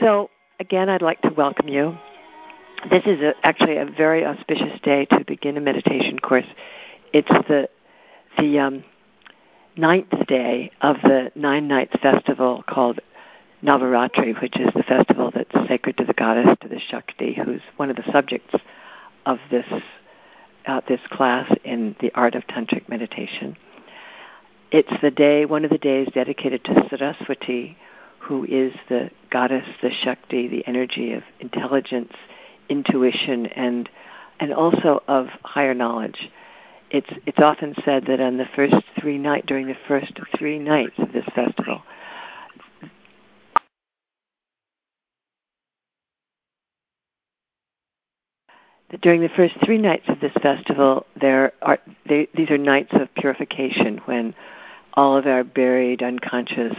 So, again, I'd like to welcome you. This is actually a very auspicious day to begin a meditation course. It's the ninth day of the 9 Nights festival called Navaratri, which is the festival that's sacred to the goddess, to the Shakti, who's one of the subjects of this class in the art of tantric meditation. It's one of the days dedicated to Saraswati, who is the goddess, the Shakti, the energy of intelligence, intuition, and also of higher knowledge. It's often said that on during the first 3 nights of this festival, these are nights of purification when all of our buried, unconscious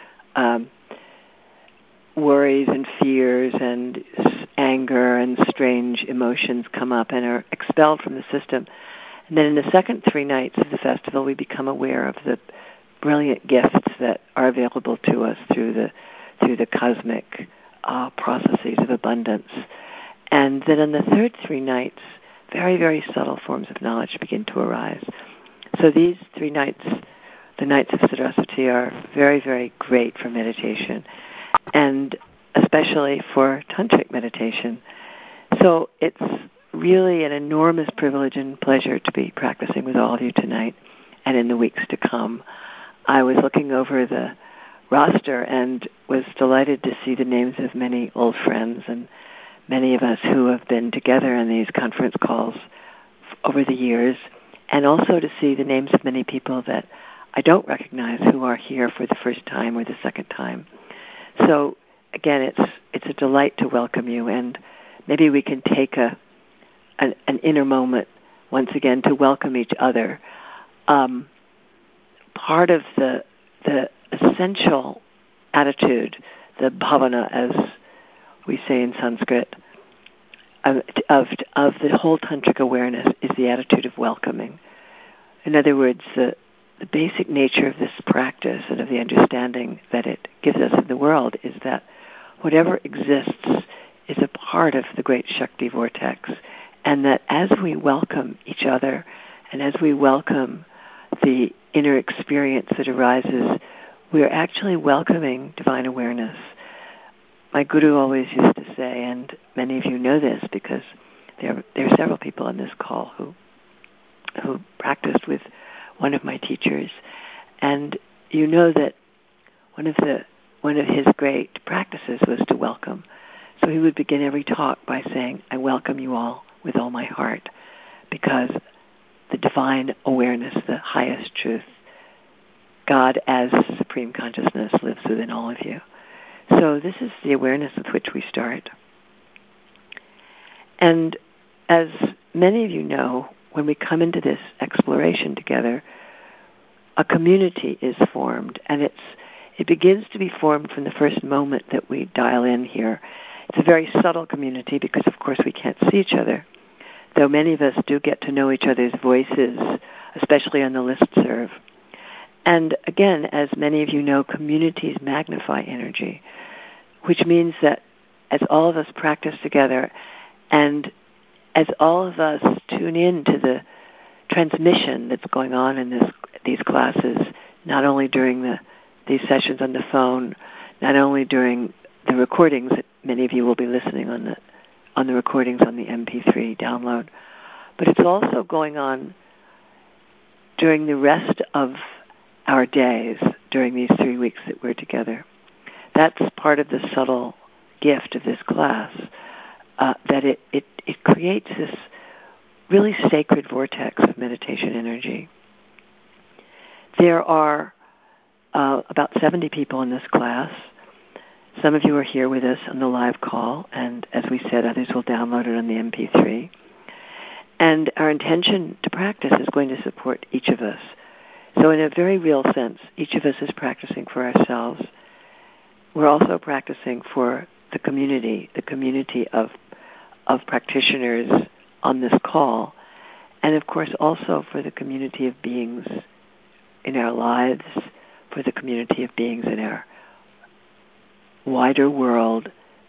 worries and fears and anger and strange emotions come up and are expelled from the system. And then in the second 3 nights of the festival, we become aware of the brilliant gifts that are available to us through the cosmic processes of abundance. And then in the third 3 nights, very, very subtle forms of knowledge begin to arise. So these 3 nights, the nights of Saraswati, are very, very great for meditation, and especially for tantric meditation. So it's really an enormous privilege and pleasure to be practicing with all of you tonight and in the weeks to come. I was looking over the roster and was delighted to see the names of many old friends and many of us who have been together in these conference calls over the years, and also to see the names of many people that I don't recognize who are here for the first time or the second time. So again, it's a delight to welcome you, and maybe we can take an inner moment once again to welcome each other. Part of the essential attitude, the bhavana, as we say in Sanskrit, of the whole tantric awareness is the attitude of welcoming. In other words, the basic nature of this practice and of the understanding that it gives us in the world is that whatever exists is a part of the great Shakti vortex, and that as we welcome each other and as we welcome the inner experience that arises, we are actually welcoming divine awareness. My guru always used to say, and many of you know this because there are several people on this call who practiced with one of my teachers, and you know that one of his great practices was to welcome. So he would begin every talk by saying, "I welcome you all with all my heart," because the divine awareness, the highest truth, God as supreme consciousness, lives within all of you. So this is the awareness with which we start. And as many of you know, when we come into this exploration together, a community is formed, and it begins to be formed from the first moment that we dial in here. It's a very subtle community because, of course, we can't see each other, though many of us do get to know each other's voices, especially on the listserv. And again, as many of you know, communities magnify energy, which means that as all of us practice together and as all of us tune in to the transmission that's going on in these classes, not only during these sessions on the phone, not only during the recordings that many of you will be listening on the recordings on the MP3 download, but it's also going on during the rest of our days during these 3 weeks that we're together. That's part of the subtle gift of this class, that it creates this really sacred vortex of meditation energy. There are about 70 people in this class. Some of you are here with us on the live call, and as we said, others will download it on the MP3. And our intention to practice is going to support each of us. So in a very real sense, each of us is practicing for ourselves. We're also practicing for the community of practitioners on this call, and of course also for the community of beings in our lives, for the community of beings in our wider world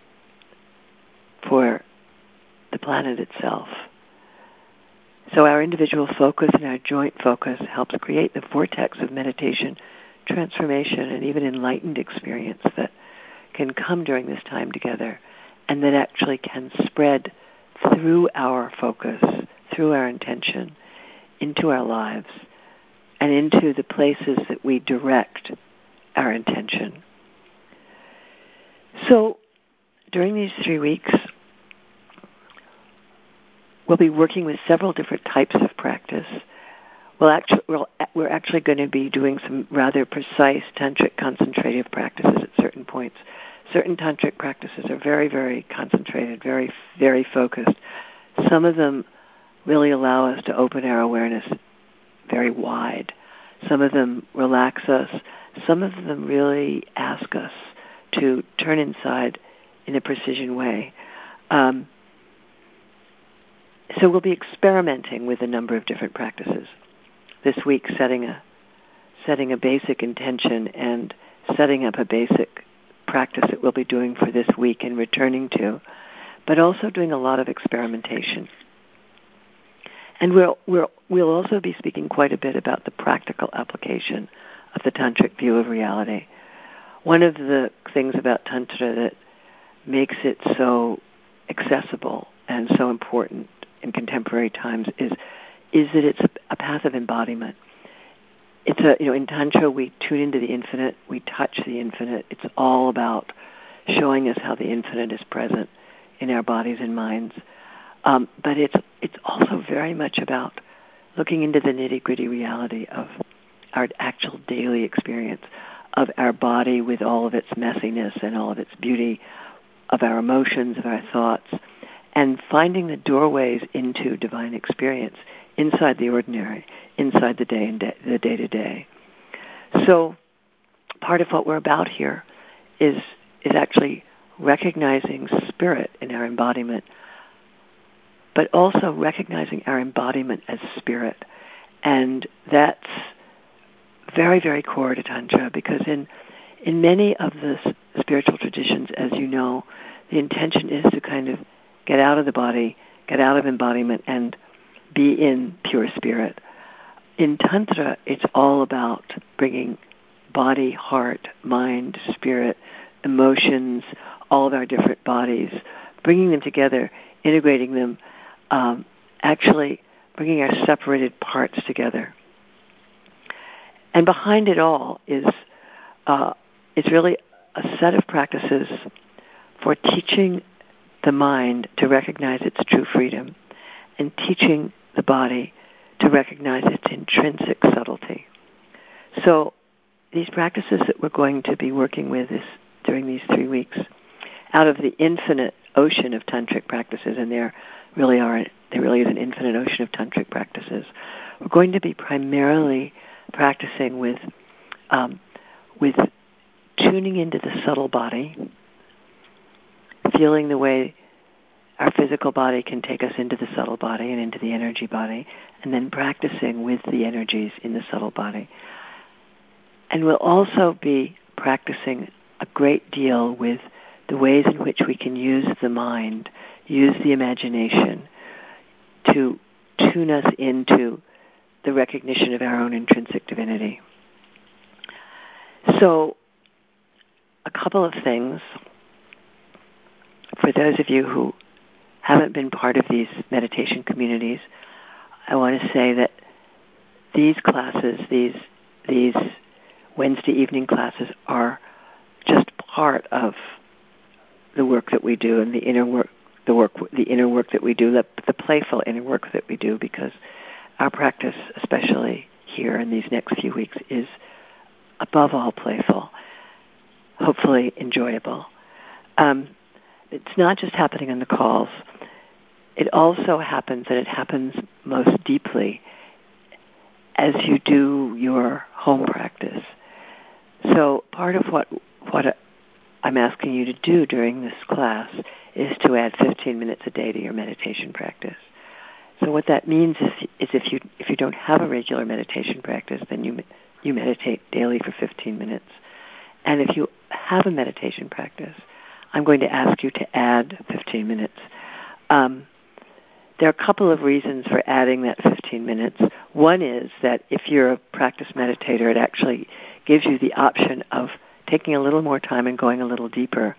for the planet itself. So our individual focus and our joint focus helps create the vortex of meditation, transformation, and even enlightened experience that can come during this time together, and that actually can spread through our focus, through our intention, into our lives, and into the places that we direct our intention. So during these 3 weeks, we'll be working with several different types of practice. We're actually going to be doing some rather precise tantric concentrative practices at certain points. Certain tantric practices are very, very concentrated, very, very focused. Some of them really allow us to open our awareness very wide. Some of them relax us. Some of them really ask us to turn inside in a precision way. So we'll be experimenting with a number of different practices. This week, setting a basic intention and setting up a basic practice that we'll be doing for this week and returning to, but also doing a lot of experimentation. And we'll also be speaking quite a bit about the practical application of the tantric view of reality. One of the things about Tantra that makes it so accessible and so important in contemporary times is that it's a path of embodiment. It's in Tantra we tune into the infinite, we touch the infinite. It's all about showing us how the infinite is present in our bodies and minds. But it's also very much about looking into the nitty-gritty reality of our actual daily experience of our body with all of its messiness and all of its beauty, of our emotions, of our thoughts, and finding the doorways into divine experience inside the ordinary, inside the day-to-day. So part of what we're about here is actually recognizing spirit in our embodiment, but also recognizing our embodiment as spirit. And that's very, very core to Tantra, because in many of the spiritual traditions, as you know, the intention is to kind of get out of the body, get out of embodiment, and be in pure spirit. In Tantra, it's all about bringing body, heart, mind, spirit, emotions, all of our different bodies, bringing them together, integrating them, actually bringing our separated parts together. And behind it all is it's really a set of practices for teaching the mind to recognize its true freedom and teaching the body to recognize its intrinsic subtlety. So these practices that we're going to be working with during these 3 weeks, out of the infinite ocean of tantric practices, and there really is an infinite ocean of tantric practices, we're going to be primarily practicing with tuning into the subtle body, feeling the way our physical body can take us into the subtle body and into the energy body, and then practicing with the energies in the subtle body. And we'll also be practicing a great deal with the ways in which we can use the mind, use the imagination to tune us into the recognition of our own intrinsic divinity. So, a couple of things for those of you who haven't been part of these meditation communities. I want to say that these classes, these Wednesday evening classes, are just part of the work that we do and the inner work that we do, the playful inner work that we do, because our practice, especially here in these next few weeks, is above all playful, hopefully enjoyable. It's not just happening on the calls. It also happens, and it happens most deeply as you do your home practice. So part of what I'm asking you to do during this class is to add 15 minutes a day to your meditation practice. So what that means is if you don't have a regular meditation practice, then you meditate daily for 15 minutes. And if you have a meditation practice, I'm going to ask you to add 15 15 minutes. There are a couple of reasons for adding that 15 minutes. One is that if you're a practice meditator, it actually gives you the option of taking a little more time and going a little deeper.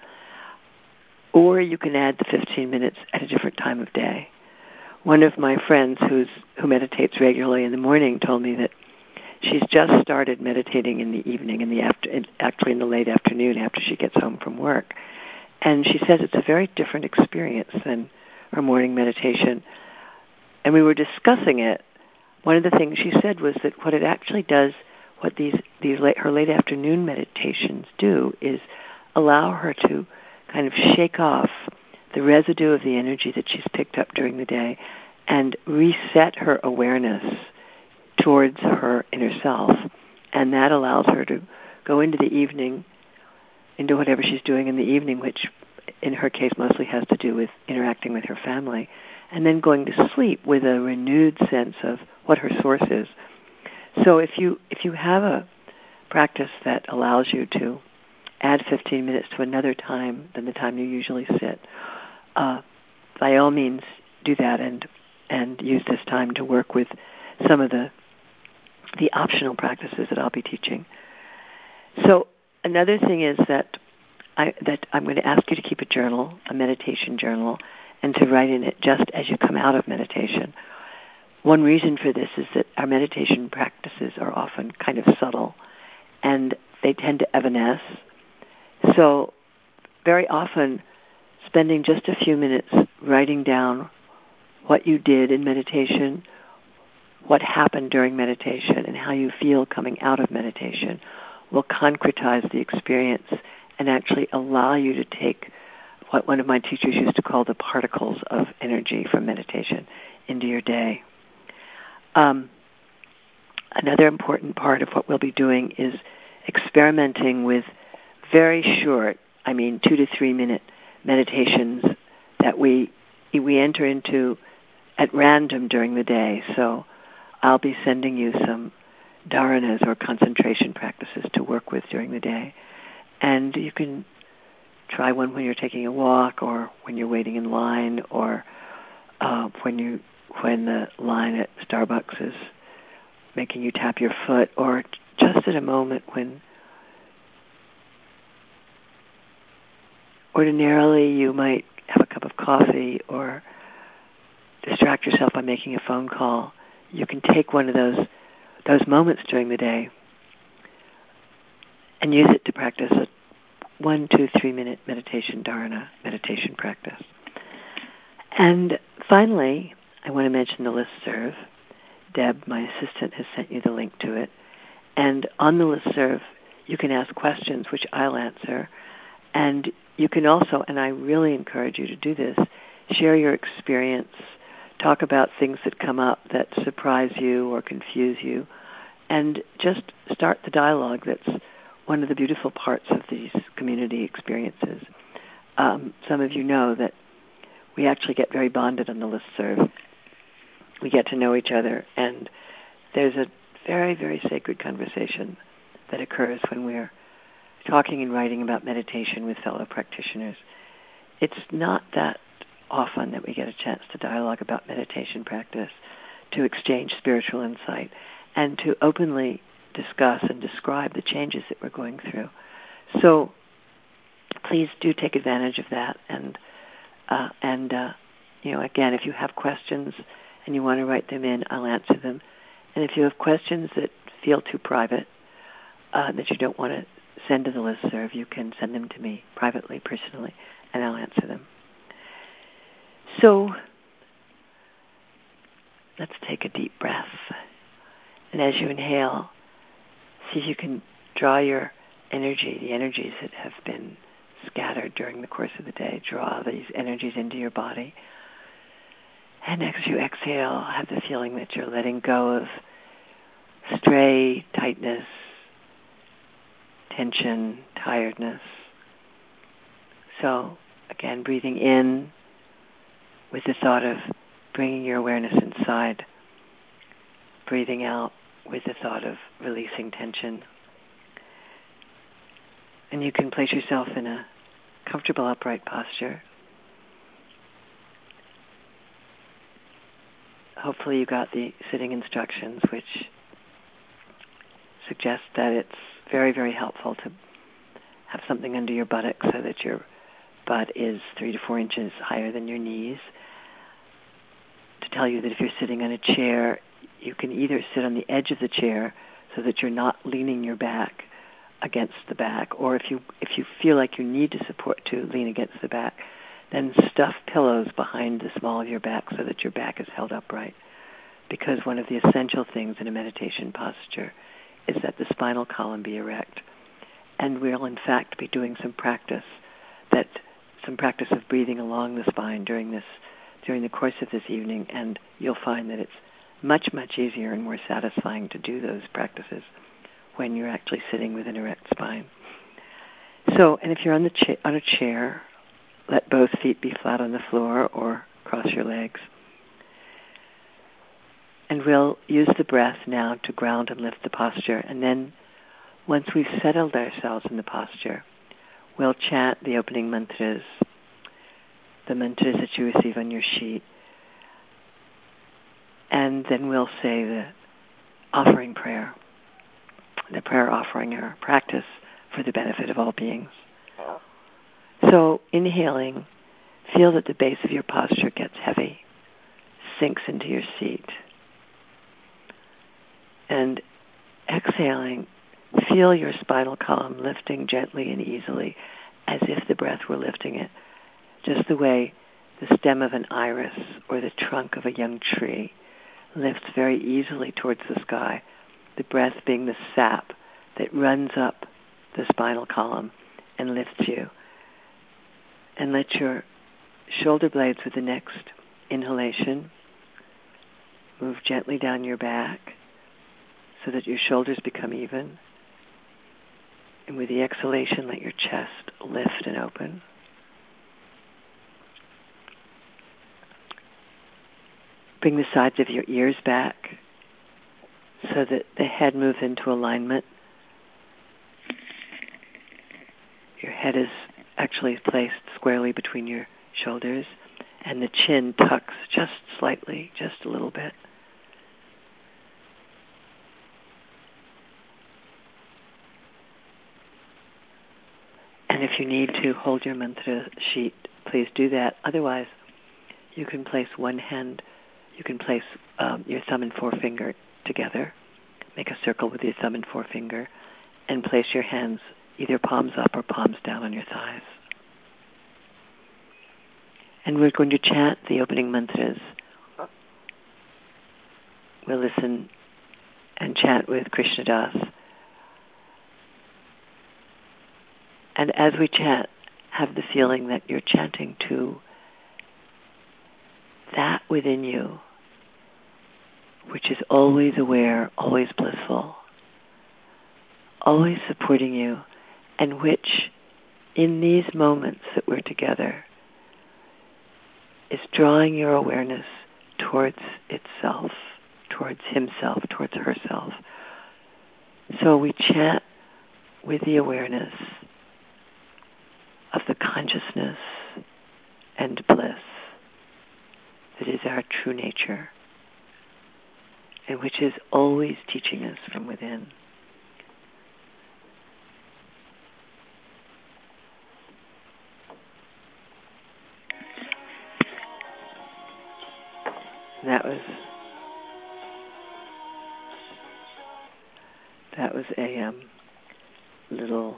Or you can add the 15 minutes at a different time of day. One of my friends who meditates regularly in the morning told me that she's just started meditating in the evening, actually in the late afternoon after she gets home from work. And she says it's a very different experience than her morning meditation. And we were discussing it. One of the things she said was that what it actually does, what her late afternoon meditations do, is allow her to kind of shake off the residue of the energy that she's picked up during the day and reset her awareness towards her inner self. And that allows her to go into the evening, into whatever she's doing in the evening, which in her case mostly has to do with interacting with her family, and then going to sleep with a renewed sense of what her source is. So if you have a practice that allows you to add 15 minutes to another time than the time you usually sit, by all means do that and use this time to work with some of the optional practices that I'll be teaching. So another thing is that I'm going to ask you to keep a journal, a meditation journal, and to write in it just as you come out of meditation. One reason for this is that our meditation practices are often kind of subtle, and they tend to evanesce. So very often, spending just a few minutes writing down what you did in meditation, what happened during meditation, and how you feel coming out of meditation will concretize the experience and actually allow you to take what one of my teachers used to call the particles of energy from meditation into your day. Another important part of what we'll be doing is experimenting with very short, 2 to 3 minute meditations that we enter into at random during the day. So I'll be sending you some dharanas or concentration practices to work with during the day. And you can try one when you're taking a walk, or when you're waiting in line, or when the line at Starbucks is making you tap your foot, or just at a moment when ordinarily you might have a cup of coffee or distract yourself by making a phone call. You can take one of those moments during the day and use it to practice a 1, 2, 3 minute meditation dharana, meditation practice. And finally, I want to mention the listserv. Deb, my assistant, has sent you the link to it. And on the listserv, you can ask questions, which I'll answer. And you can also, and I really encourage you to do this, share your experience, talk about things that come up that surprise you or confuse you, and just start the dialogue. That's one of the beautiful parts of these community experiences. Some of you know that we actually get very bonded on the listserv. We get to know each other, and there's a very, very sacred conversation that occurs when we're talking and writing about meditation with fellow practitioners. It's not that often that we get a chance to dialogue about meditation practice, to exchange spiritual insight, and to openly discuss and describe the changes that we're going through. So please do take advantage of that. And again, if you have questions and you want to write them in, I'll answer them. And if you have questions that feel too private, that you don't want to send to the listserv, you can send them to me privately, personally, and I'll answer them. So let's take a deep breath. And as you inhale, see if you can draw your energy, the energies that have been scattered during the course of the day, draw these energies into your body. And as you exhale, have the feeling that you're letting go of stray tightness, tension, tiredness. So, again, breathing in with the thought of bringing your awareness inside. Breathing out with the thought of releasing tension. And you can place yourself in a comfortable upright posture. hopefully you got the sitting instructions, which suggest that it's very, very helpful to have something under your buttock so that your butt is 3 to 4 inches higher than your knees. To tell you that if you're sitting on a chair, you can either sit on the edge of the chair so that you're not leaning your back against the back, or if you feel like you need to lean against the back, then stuff pillows behind the small of your back so that your back is held upright. Because one of the essential things in a meditation posture is that the spinal column be erect. And we'll in fact be doing some practice of breathing along the spine during the course of this evening, and you'll find that it's much, much easier and more satisfying to do those practices when you're actually sitting with an erect spine. So, and if you're on a chair, let both feet be flat on the floor or cross your legs. And we'll use the breath now to ground and lift the posture. And then once we've settled ourselves in the posture, we'll chant the opening mantras, the mantras that you receive on your sheet. And then we'll say the offering prayer, the prayer offering our practice for the benefit of all beings. So inhaling, feel that the base of your posture gets heavy, sinks into your seat. And exhaling, feel your spinal column lifting gently and easily as if the breath were lifting it, just the way the stem of an iris or the trunk of a young tree lifts very easily towards the sky, the breath being the sap that runs up the spinal column and lifts you. And let your shoulder blades with the next inhalation move gently down your back so that your shoulders become even. And with the exhalation, let your chest lift and open. Bring the sides of your ears back so that the head moves into alignment. Your head is actually placed squarely between your shoulders, and the chin tucks just slightly, just a little bit. And if you need to hold your mantra sheet, please do that. Otherwise, you can place your thumb and forefinger together, make a circle with your thumb and forefinger, and place your hands either palms up or palms down on your thighs. And we're going to chant the opening mantras. We'll listen and chant with Krishna Das. And as we chant, have the feeling that you're chanting to that within you, which is always aware, always blissful, always supporting you, and which, in these moments that we're together, is drawing your awareness towards itself, towards himself, towards herself. So we chant with the awareness of the consciousness and bliss that is our true nature, and which is always teaching us from within. That was a little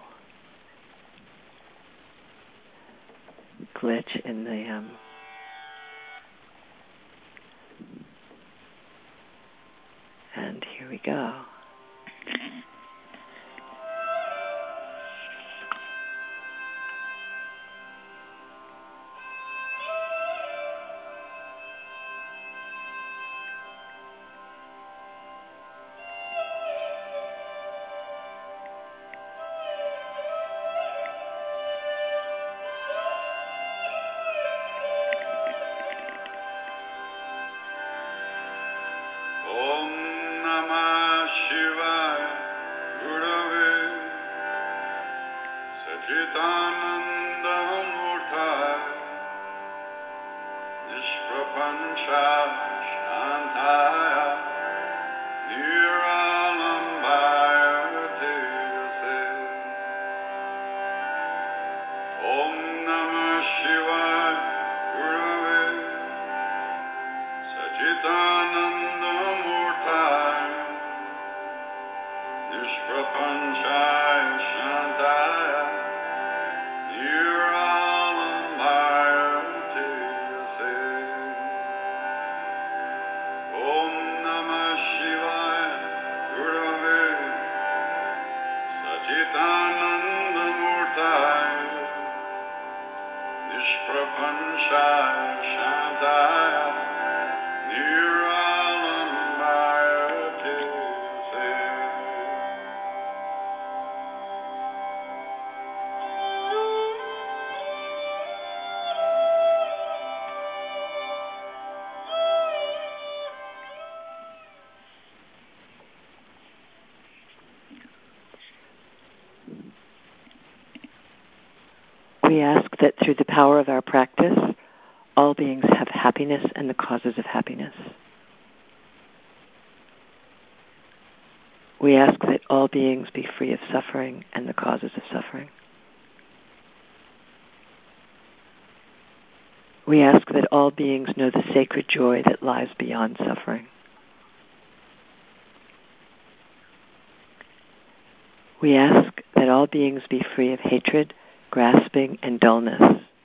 glitch in the and here we go. Pancha Shanta We ask that through the power of our practice, all beings have happiness and the causes of happiness. We ask that all beings be free of suffering and the causes of suffering. We ask that all beings know the sacred joy that lies beyond suffering. We ask that all beings be free of hatred, grasping, and dullness.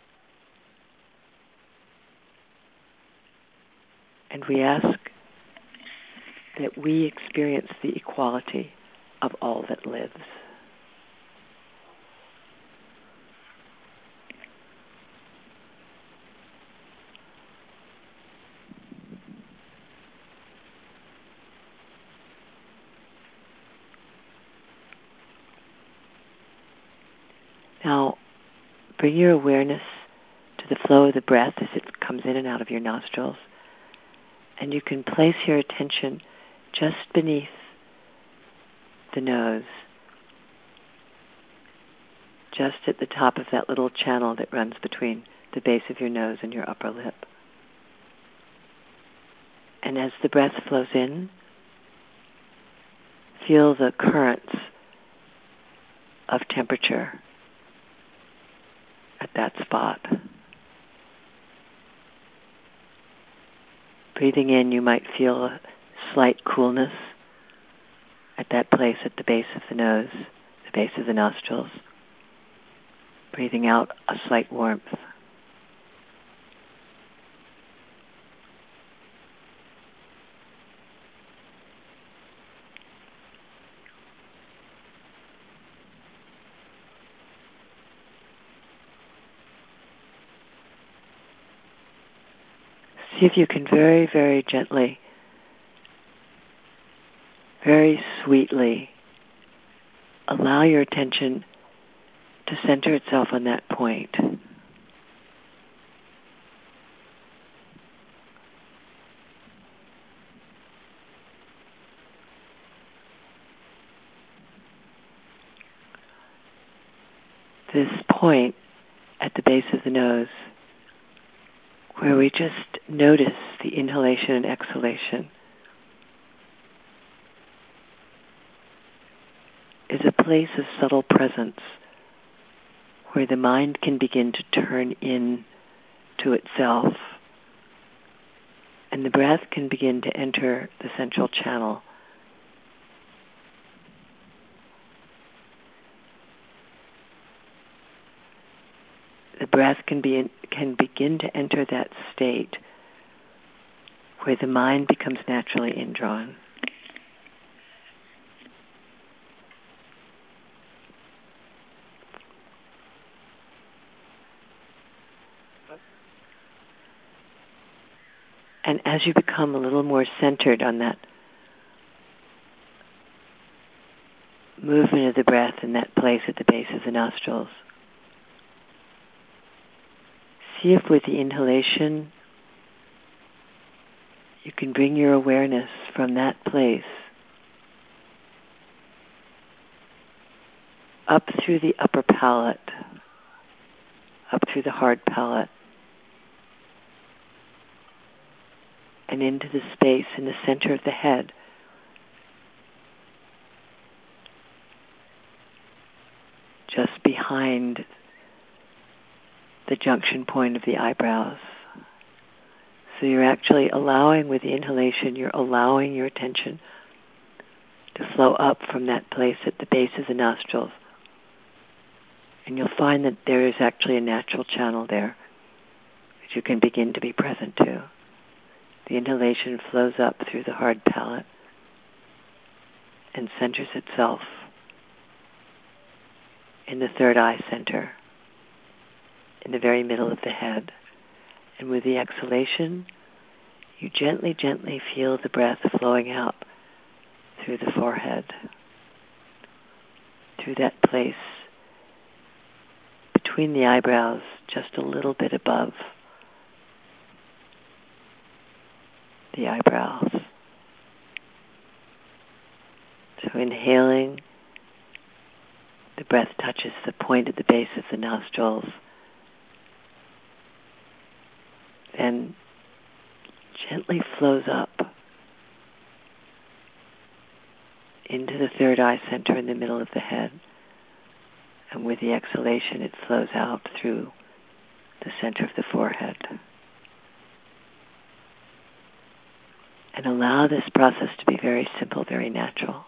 And we ask that we experience the equality of all that lives. Now, bring your awareness to the flow of the breath as it comes in and out of your nostrils. And you can place your attention just beneath the nose, just at the top of that little channel that runs between the base of your nose and your upper lip. And as the breath flows in, feel the currents of temperature at that spot. Breathing in, you might feel a slight coolness at that place at the base of the nose, the base of the nostrils. Breathing out, a slight warmth. See if you can very, very gently, very sweetly allow your attention to center itself on that point. This point at the base of the nose, where we just notice the inhalation and exhalation, is a place of subtle presence where the mind can begin to turn in to itself and the breath can begin to enter the central channel. The breath can begin to enter that state where the mind becomes naturally indrawn. And as you become a little more centered on that movement of the breath in that place at the base of the nostrils, see if with the inhalation you can bring your awareness from that place up through the upper palate, up through the hard palate, and into the space in the center of the head, just behind the junction point of the eyebrows. So you're actually allowing, with the inhalation, you're allowing your attention to flow up from that place at the base of the nostrils. And you'll find that there is actually a natural channel there that you can begin to be present to. The inhalation flows up through the hard palate and centers itself in the third eye center. in the very middle of the head. And with the exhalation, you gently, gently feel the breath flowing out through the forehead, through that place between the eyebrows, just a little bit above the eyebrows. So inhaling, the breath touches the point at the base of the nostrils, then gently flows up into the third eye center in the middle of the head. And with the exhalation, it flows out through the center of the forehead. And allow this process to be very simple, very natural.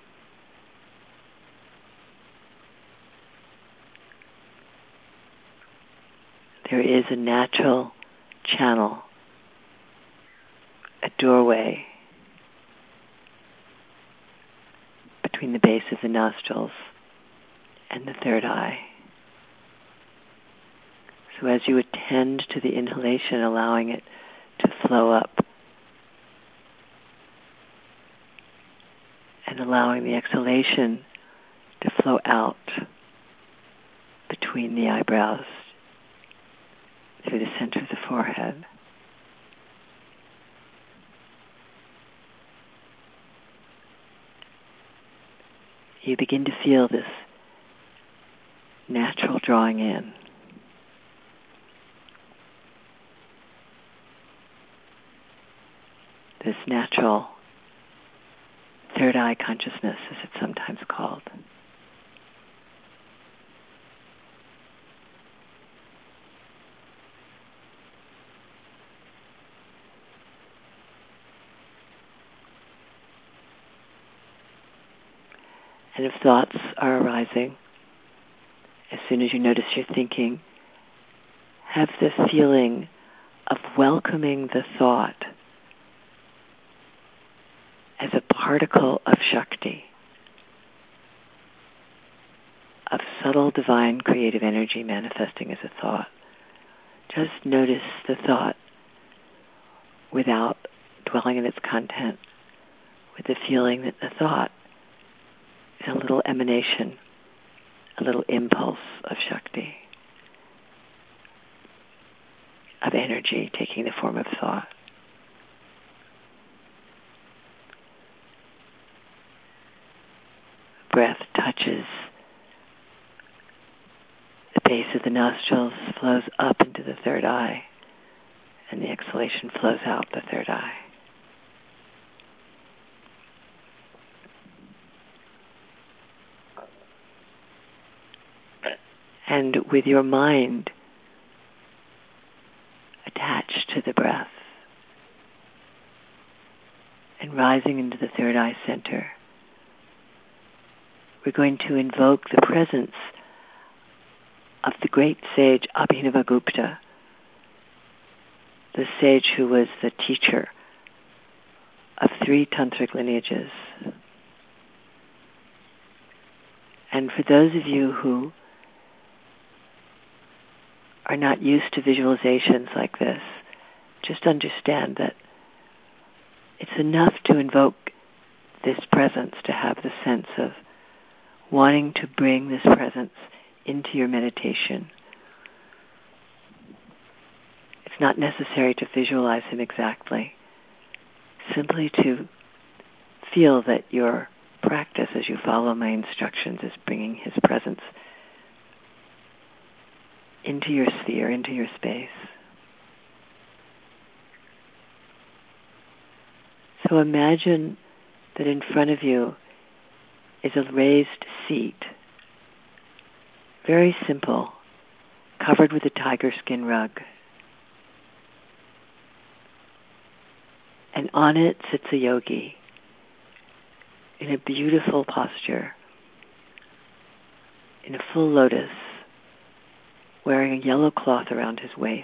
There is a natural channel, a doorway between the base of the nostrils and the third eye. So as you attend to the inhalation, allowing it to flow up, and allowing the exhalation to flow out between the eyebrows through the center of the forehead. You begin to feel this natural drawing in. This natural third eye consciousness, as it's sometimes called. And if thoughts are arising, as soon as you notice you're thinking, have the feeling of welcoming the thought as a particle of Shakti, of subtle divine creative energy manifesting as a thought. Just notice the thought without dwelling on its content, with the feeling that the thought is a little emanation, a little impulse of Shakti, of energy taking the form of thought. Breath touches the base of the nostrils, flows up into the third eye, and the exhalation flows out the third eye. And with your mind attached to the breath and rising into the third eye center, we're going to invoke the presence of the great sage Abhinavagupta, the sage who was the teacher of 3 tantric lineages. And for those of you who are not used to visualizations like this, just understand that it's enough to invoke this presence to have the sense of wanting to bring this presence into your meditation. It's not necessary to visualize him exactly, simply to feel that your practice as you follow my instructions is bringing his presence into your sphere, into your space. So imagine that in front of you is a raised seat, very simple, covered with a tiger skin rug. And on it sits a yogi in a beautiful posture, in a full lotus, wearing a yellow cloth around his waist.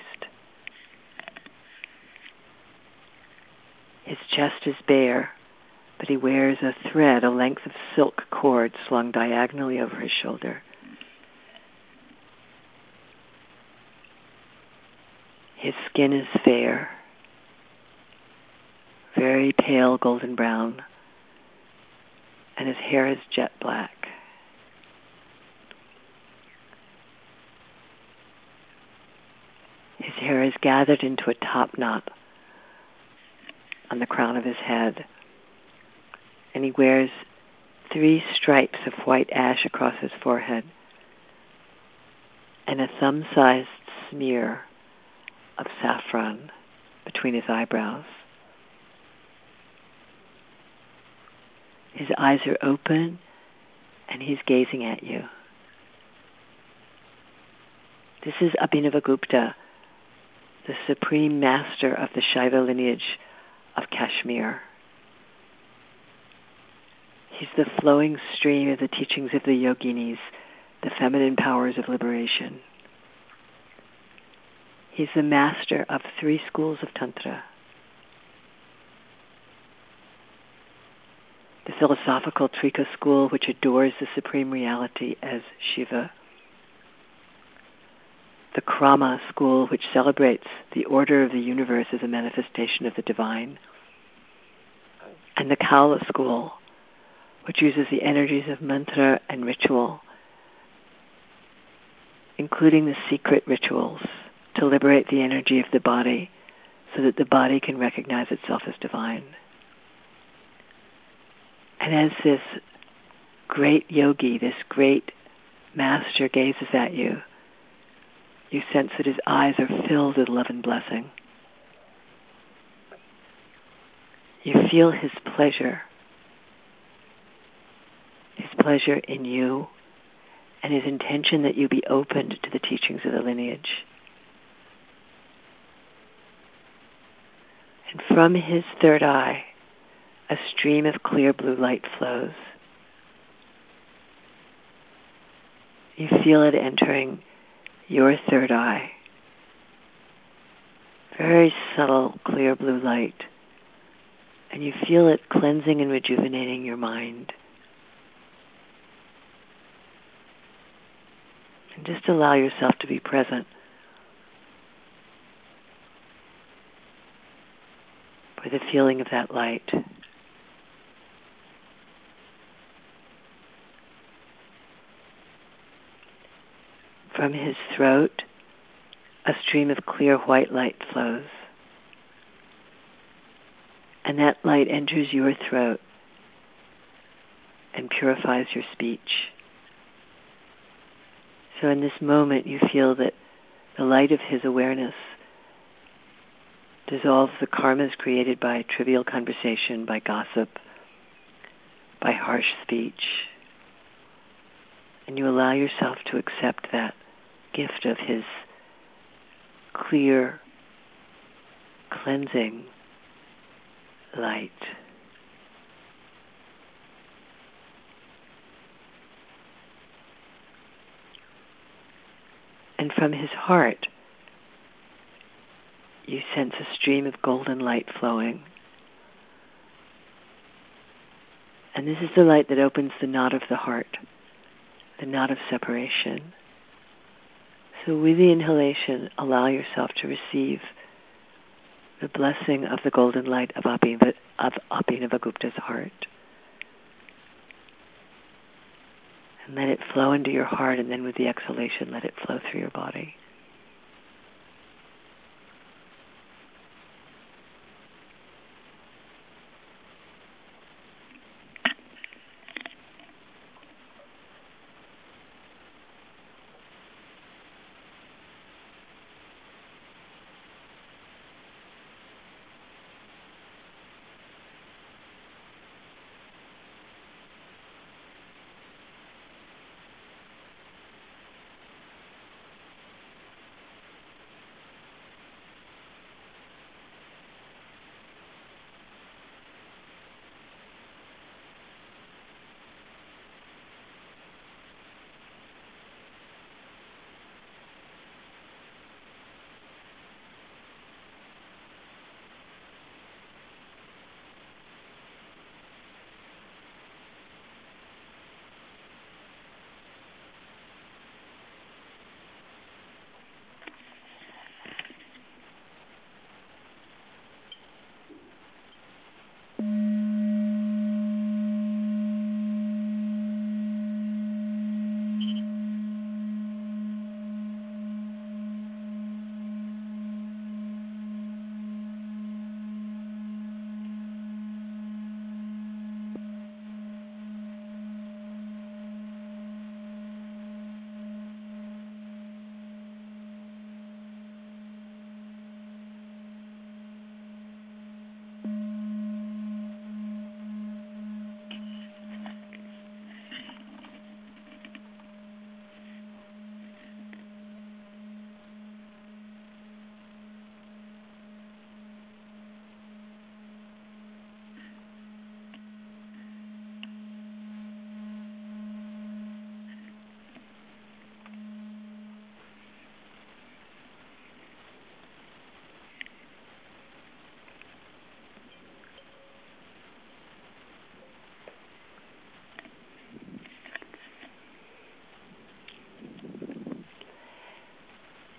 His chest is bare, but he wears a thread, a length of silk cord slung diagonally over his shoulder. His skin is fair, very pale golden brown, and his hair is jet black. His hair is gathered into a top knot on the crown of his head, and he wears 3 stripes of white ash across his forehead and a thumb-sized smear of saffron between his eyebrows. His eyes are open and he's gazing at you. This is Abhinavagupta, the supreme master of the Shaiva lineage of Kashmir. He's the flowing stream of the teachings of the yoginis, the feminine powers of liberation. He's the master of 3 schools of Tantra. The philosophical Trika school, which adores the supreme reality as Shiva. The Krama school, which celebrates the order of the universe as a manifestation of the divine. And the Kaula school, which uses the energies of mantra and ritual, including the secret rituals, to liberate the energy of the body so that the body can recognize itself as divine. And as this great yogi, this great master gazes at you, you sense that his eyes are filled with love and blessing. You feel his pleasure in you, and his intention that you be opened to the teachings of the lineage. And from his third eye, a stream of clear blue light flows. You feel it entering your third eye. Very subtle, clear blue light. And you feel it cleansing and rejuvenating your mind. And just allow yourself to be present with the feeling of that light. From his throat, a stream of clear white light flows. And that light enters your throat and purifies your speech. So in this moment, you feel that the light of his awareness dissolves the karmas created by trivial conversation, by gossip, by harsh speech. And you allow yourself to accept that gift of his clear, cleansing light. And from his heart, you sense a stream of golden light flowing. And this is the light that opens the knot of the heart, the knot of separation. So with the inhalation, allow yourself to receive the blessing of the golden light of Abhinavagupta's heart. And let it flow into your heart, and then with the exhalation, let it flow through your body.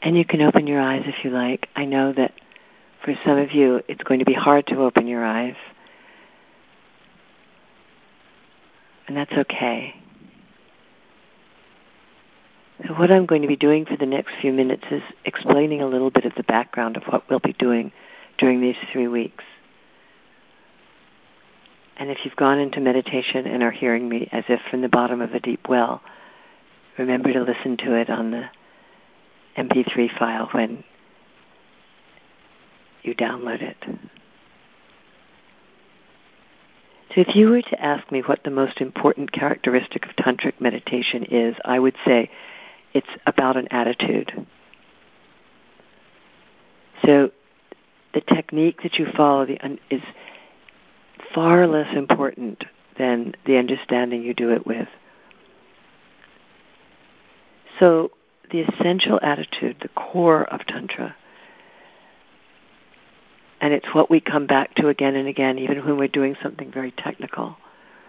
And you can open your eyes if you like. I know that for some of you, it's going to be hard to open your eyes. And that's okay. So what I'm going to be doing for the next few minutes is explaining a little bit of the background of what we'll be doing during these 3 weeks. And if you've gone into meditation and are hearing me as if from the bottom of a deep well, remember to listen to it on the MP3 file when you download it. So if you were to ask me what the most important characteristic of tantric meditation is, I would say it's about an attitude. So the technique that you follow is far less important than the understanding you do it with. So the essential attitude, the core of Tantra, and it's what we come back to again and again, even when we're doing something very technical,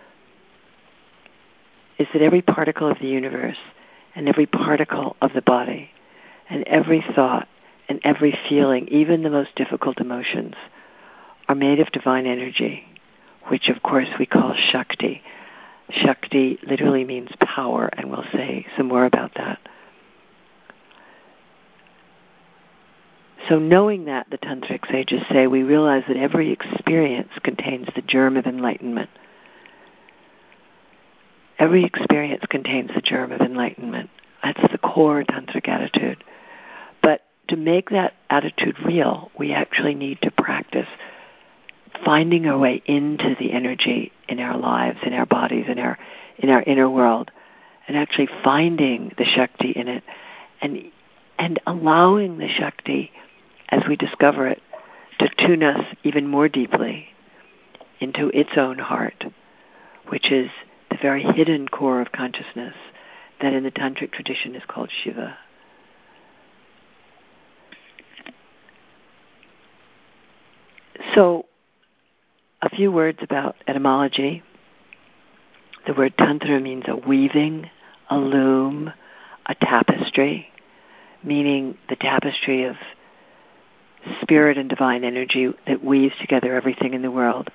is that every particle of the universe and every particle of the body and every thought and every feeling, even the most difficult emotions, are made of divine energy, which of course we call Shakti. Shakti literally means power, and we'll say some more about that. So knowing that, the Tantric sages say, we realize that every experience contains the germ of enlightenment. Every experience contains the germ of enlightenment. That's the core Tantric attitude. But to make that attitude real, we actually need to practice finding our way into the energy in our lives, in our bodies, in our inner world, and actually finding the Shakti in it, and allowing the Shakti, as we discover it, to tune us even more deeply into its own heart, which is the very hidden core of consciousness that in the Tantric tradition is called Shiva. So, a few words about etymology. The word Tantra means a weaving, a loom, a tapestry, meaning the tapestry of spirit and divine energy that weaves together everything in the world.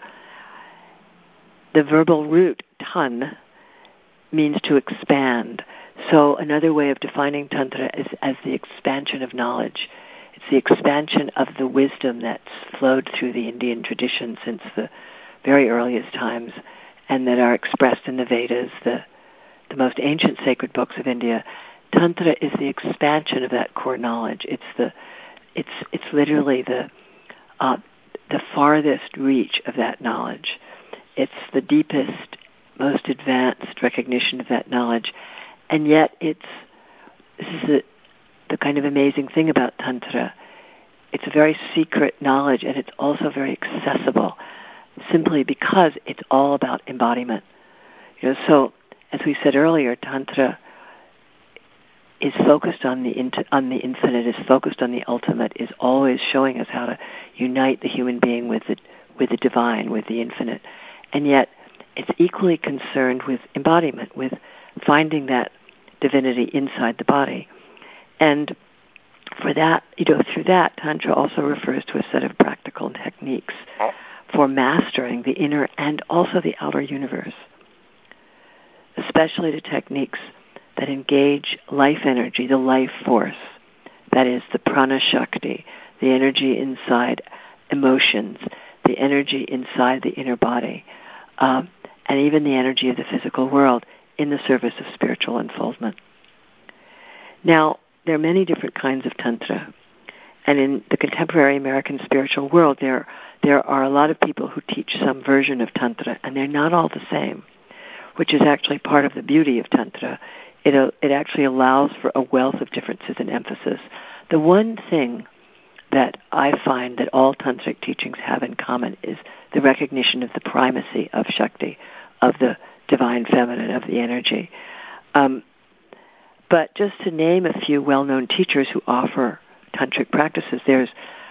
The verbal root, tan, means to expand. So another way of defining Tantra is as the expansion of knowledge. It's the expansion of the wisdom that's flowed through the Indian tradition since the very earliest times, and that are expressed in the Vedas, the most ancient sacred books of India. Tantra is the expansion of that core knowledge. It's literally the farthest reach of that knowledge. It's the deepest, most advanced recognition of that knowledge, and yet this is the kind of amazing thing about Tantra. It's a very secret knowledge, and it's also very accessible, simply because it's all about embodiment. So as we said earlier, Tantra is focused on the infinite, is focused on the ultimate, is always showing us how to unite the human being with the divine, with the infinite. And yet it's equally concerned with embodiment, with finding that divinity inside the body. And for that, through that, Tantra also refers to a set of practical techniques for mastering the inner and also the outer universe, especially the techniques that engage life energy, the life force, that is the prana shakti, the energy inside emotions, the energy inside the inner body, and even the energy of the physical world in the service of spiritual unfoldment. Now, there are many different kinds of Tantra, and in the contemporary American spiritual world, there are a lot of people who teach some version of Tantra, and they're not all the same, which is actually part of the beauty of Tantra. It actually allows for a wealth of differences in emphasis. The one thing that I find that all Tantric teachings have in common is the recognition of the primacy of Shakti, of the divine feminine, of the energy. But just to name a few well-known teachers who offer Tantric practices, there's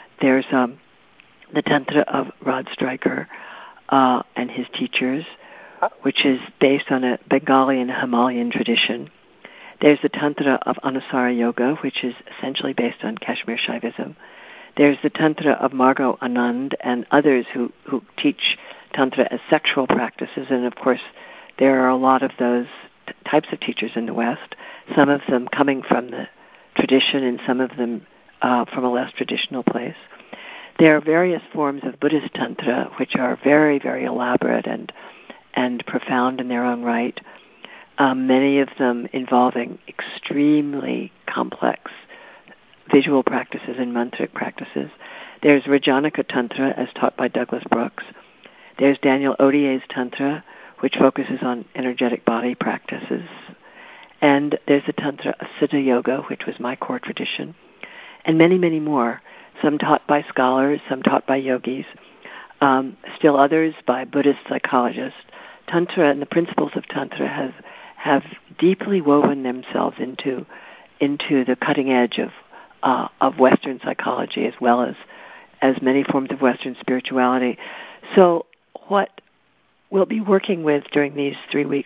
the Tantra of Rod Stryker and his teachers, which is based on a Bengali and Himalayan tradition. There's the Tantra of Anusara Yoga, which is essentially based on Kashmir Shaivism. There's the Tantra of Margot Anand and others who teach Tantra as sexual practices, and of course there are a lot of those types of teachers in the West, some of them coming from the tradition and some of them from a less traditional place. There are various forms of Buddhist Tantra which are very, very elaborate and profound in their own right, many of them involving extremely complex visual practices and mantric practices. There's Rajanika Tantra, as taught by Douglas Brooks. There's Daniel Odier's Tantra, which focuses on energetic body practices. And there's the Tantra of Siddha Yoga, which was my core tradition. And many, many more, some taught by scholars, some taught by yogis, still others by Buddhist psychologists. Tantra and the principles of Tantra have deeply woven themselves into the cutting edge of Western psychology as well as many forms of Western spirituality. So what we'll be working with during these 3 weeks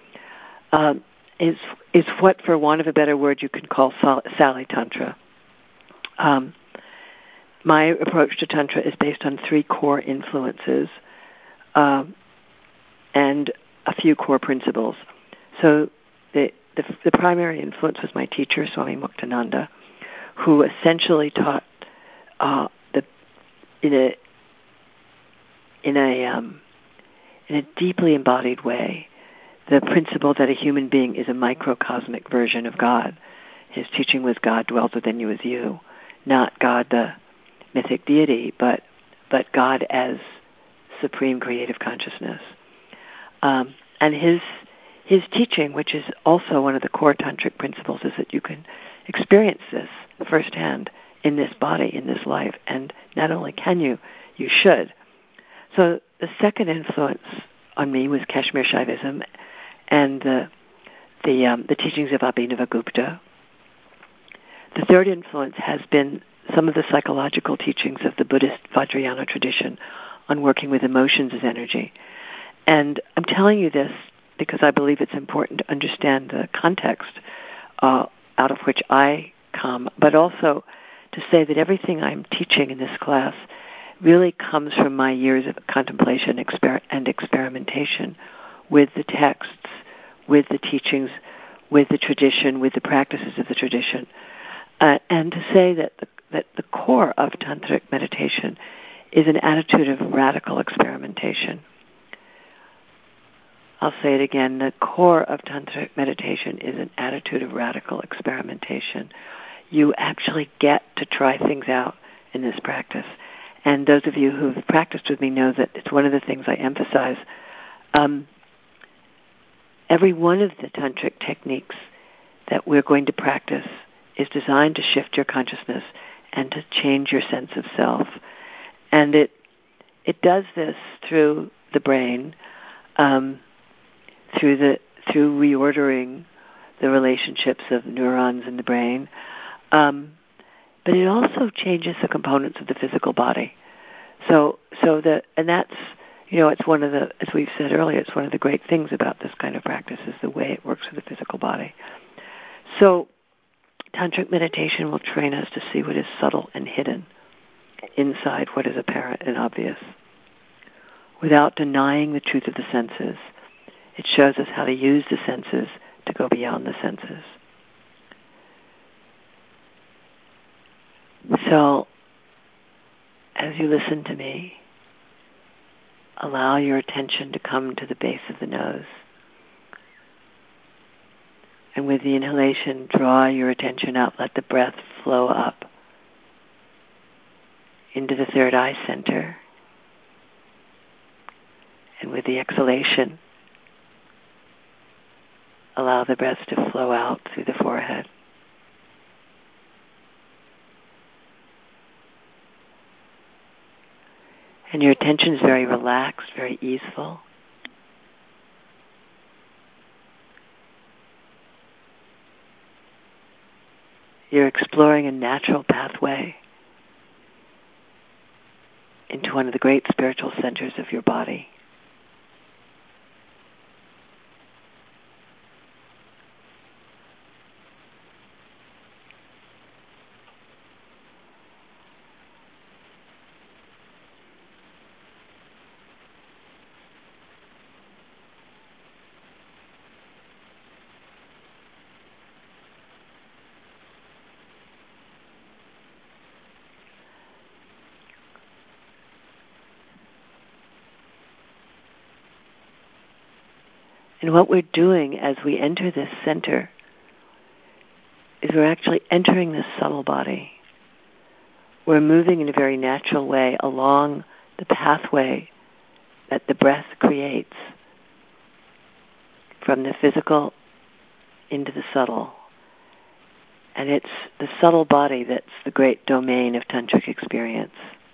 is what, for want of a better word, you could call Sally Tantra. My approach to Tantra is based on 3 core influences and a few core principles. So the primary influence was my teacher, Swami Muktananda, who essentially taught in a deeply embodied way the principle that a human being is a microcosmic version of God. His teaching was God dwells within you as you, not God the mythic deity, but God as supreme creative consciousness. And his teaching, which is also one of the core tantric principles, is that you can experience this firsthand in this body, in this life, and not only can you should. So the second influence on me was Kashmir Shaivism and the teachings of Abhinavagupta. The third influence has been some of the psychological teachings of the Buddhist Vajrayana tradition on working with emotions as energy. And I'm telling you this because I believe it's important to understand the context out of which I come, but also to say that everything I'm teaching in this class really comes from my years of contemplation and experimentation with the texts, with the teachings, with the tradition, with the practices of the tradition. And to say that the core of tantric meditation is an attitude of radical experimentation. I'll say it again, the core of tantric meditation is an attitude of radical experimentation. You actually get to try things out in this practice. And those of you who've practiced with me know that it's one of the things I emphasize. Every one of the tantric techniques that we're going to practice is designed to shift your consciousness and to change your sense of self. And it does this through the brain, through reordering the relationships of neurons in the brain. But it also changes the components of the physical body. And that's, it's one of the, as we've said earlier, it's one of the great things about this kind of practice is the way it works with the physical body. So tantric meditation will train us to see what is subtle and hidden inside what is apparent and obvious. Without denying the truth of the senses, it shows us how to use the senses to go beyond the senses. So, as you listen to me, allow your attention to come to the base of the nose. And with the inhalation, draw your attention up. Let the breath flow up into the third eye center. And with the exhalation, allow the breath to flow out through the forehead. And your attention is very relaxed, very easeful. You're exploring a natural pathway into one of the great spiritual centers of your body. And what we're doing as we enter this center is we're actually entering this subtle body. We're moving in a very natural way along the pathway that the breath creates from the physical into the subtle. And it's the subtle body that's the great domain of tantric experience.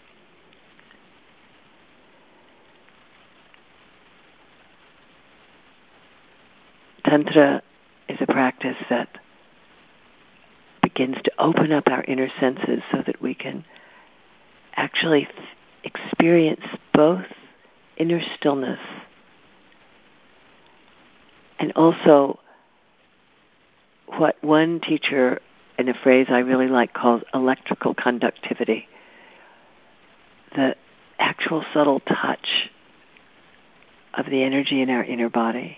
Tantra is a practice that begins to open up our inner senses so that we can actually experience both inner stillness and also what one teacher, in a phrase I really like, calls electrical conductivity, the actual subtle touch of the energy in our inner body.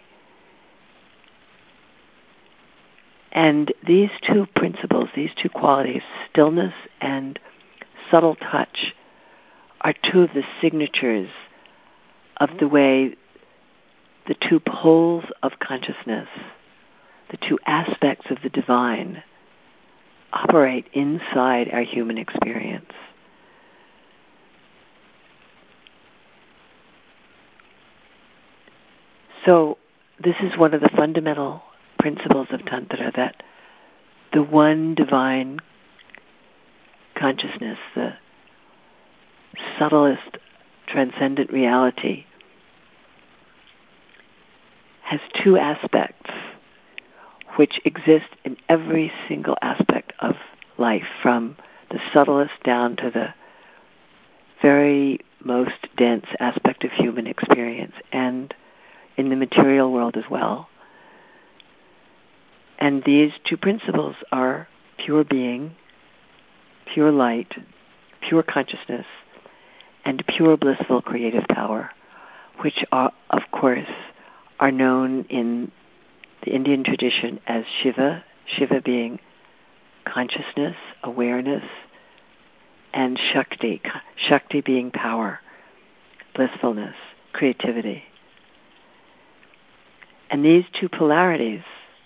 And these two principles, these two qualities, stillness and subtle touch, are two of the signatures of the way the two poles of consciousness, the two aspects of the divine, operate inside our human experience. So this is one of the fundamental principles of Tantra, that the one divine consciousness, the subtlest transcendent reality, has two aspects which exist in every single aspect of life, from the subtlest down to the very most dense aspect of human experience, and in the material world as well. And these two principles are pure being, pure light, pure consciousness, and pure blissful creative power, which are, of course, are known in the Indian tradition as Shiva, Shiva being consciousness, awareness, and Shakti, Shakti being power, blissfulness, creativity. And these two polarities,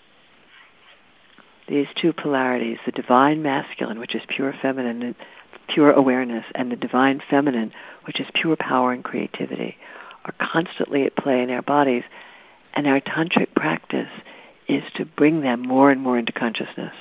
the divine masculine, which is pure feminine, and pure awareness, and the divine feminine, which is pure power and creativity, are constantly at play in our bodies. And our tantric practice is to bring them more and more into consciousness.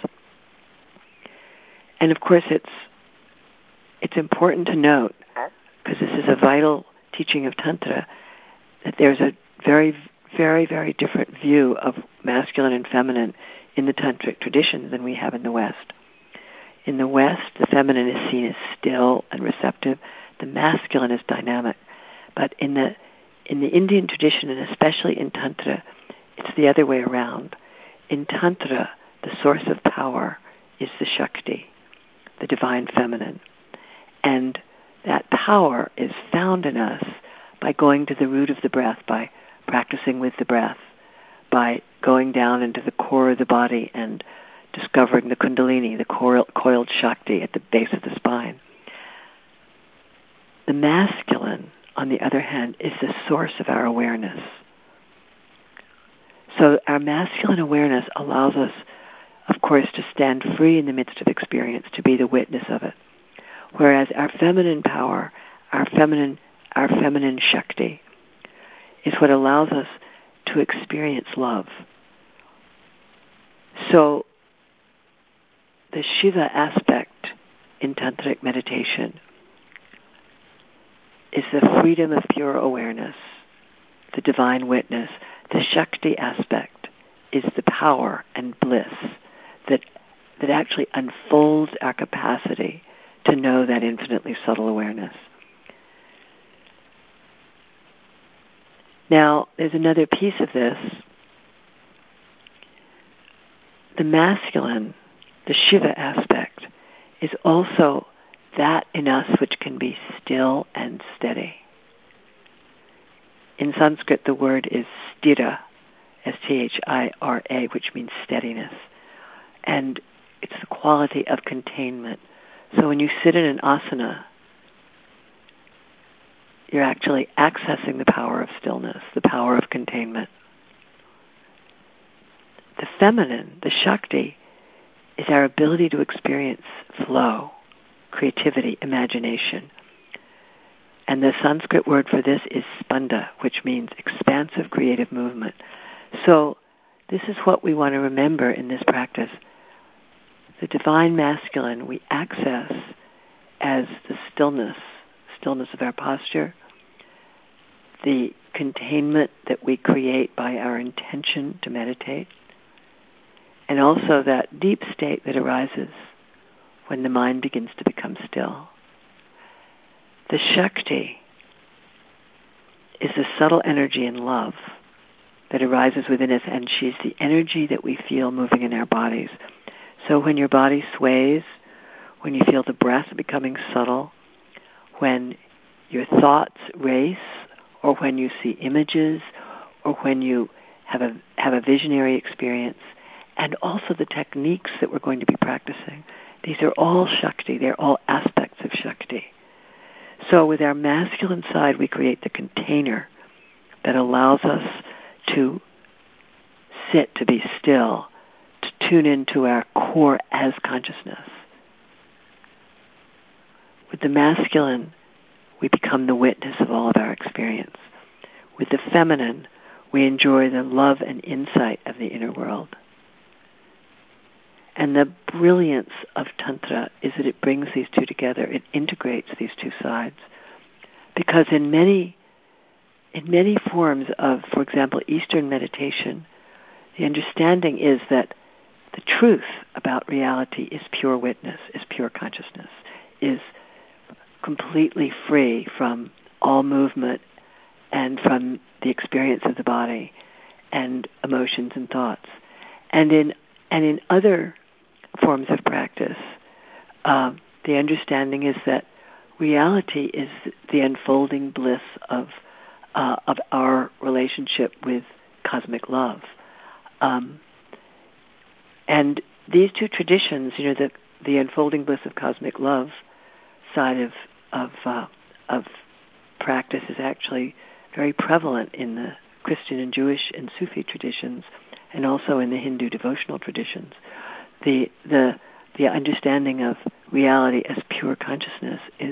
And of course, it's important to note, because this is a vital teaching of Tantra, that there's a very, very, very different view of masculine and feminine in the tantric tradition than we have in the West. In the West, the feminine is seen as still and receptive. The masculine is dynamic. But in the Indian tradition, and especially in Tantra, it's the other way around. In Tantra, the source of power is the Shakti, the divine feminine. And that power is found in us by going to the root of the breath, by practicing with the breath, by going down into the core of the body and discovering the Kundalini, the coiled Shakti at the base of the spine. The masculine, on the other hand, is the source of our awareness. So our masculine awareness allows us, of course, to stand free in the midst of experience, to be the witness of it. Whereas our feminine power, our feminine Shakti, is what allows us to experience love. So the Shiva aspect in tantric meditation is the freedom of pure awareness, the divine witness. The Shakti aspect is the power and bliss that actually unfolds our capacity to know that infinitely subtle awareness. Now, there's another piece of this. The masculine, the Shiva aspect, is also that in us which can be still and steady. In Sanskrit, the word is sthira, S-T-H-I-R-A, which means steadiness. And it's the quality of containment. So when you sit in an asana, you're actually accessing the power of stillness, the power of containment. The feminine, the Shakti, is our ability to experience flow, creativity, imagination. And the Sanskrit word for this is spanda, which means expansive creative movement. So this is what we want to remember in this practice. The divine masculine we access as the stillness of our posture, the containment that we create by our intention to meditate, and also that deep state that arises when the mind begins to become still. The Shakti is the subtle energy and love that arises within us, and she's the energy that we feel moving in our bodies. So when your body sways, when you feel the breath becoming subtle, when your thoughts race, or when you see images, or when you have a visionary experience, and also the techniques that we're going to be practicing, these are all Shakti. They're all aspects of Shakti. So with our masculine side, we create the container that allows us to sit, to be still, to tune into our core as consciousness. With the masculine, we become the witness of all of our experience. With the feminine, we enjoy the love and insight of the inner world. And the brilliance of Tantra is that it brings these two together. It integrates these two sides. Because in many forms of, for example, Eastern meditation, the understanding is that the truth about reality is pure witness, is pure consciousness, is completely free from all movement and from the experience of the body and emotions and thoughts. And in other forms of practice, the understanding is that reality is the unfolding bliss of our relationship with cosmic love. And these two traditions, the unfolding bliss of cosmic love side of practice is actually very prevalent in the Christian and Jewish and Sufi traditions, and also in the Hindu devotional traditions. The understanding of reality as pure consciousness is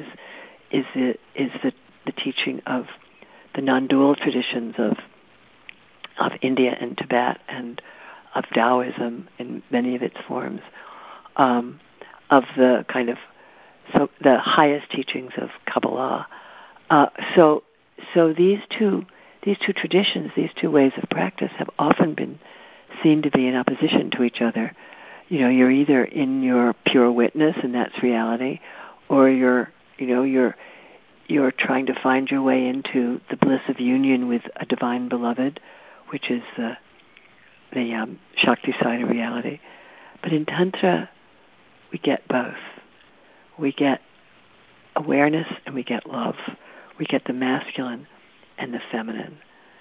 the teaching of the non-dual traditions of India and Tibet, and of Taoism in many of its forms, of the kind of the highest teachings of Kabbalah. So these two traditions, these two ways of practice, have often been seen to be in opposition to each other. You're either in your pure witness, and that's reality, or you're trying to find your way into the bliss of union with a divine beloved, which is the Shakti side of reality. But in Tantra, we get both. We get awareness and we get love. We get the masculine and the feminine.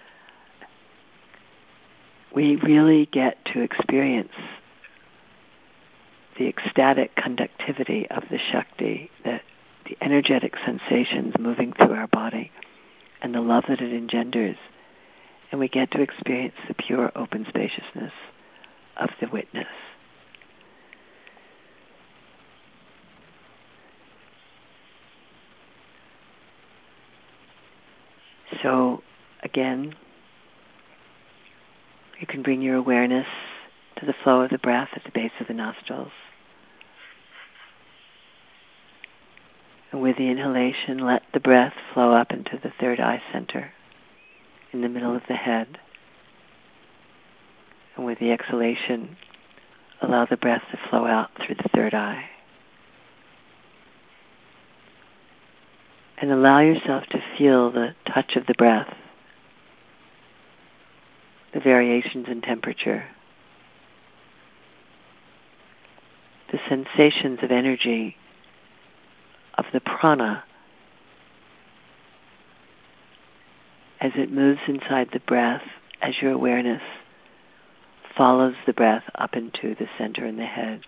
We really get to experience the ecstatic conductivity of the Shakti, the energetic sensations moving through our body, and the love that it engenders. And we get to experience the pure open spaciousness of the witness. So, again, you can bring your awareness to the flow of the breath at the base of the nostrils. And with the inhalation, let the breath flow up into the third eye center, in the middle of the head. And with the exhalation, allow the breath to flow out through the third eye. And allow yourself to feel the touch of the breath, the variations in temperature, the sensations of energy of the prana as it moves inside the breath, as your awareness follows the breath up into the center in the head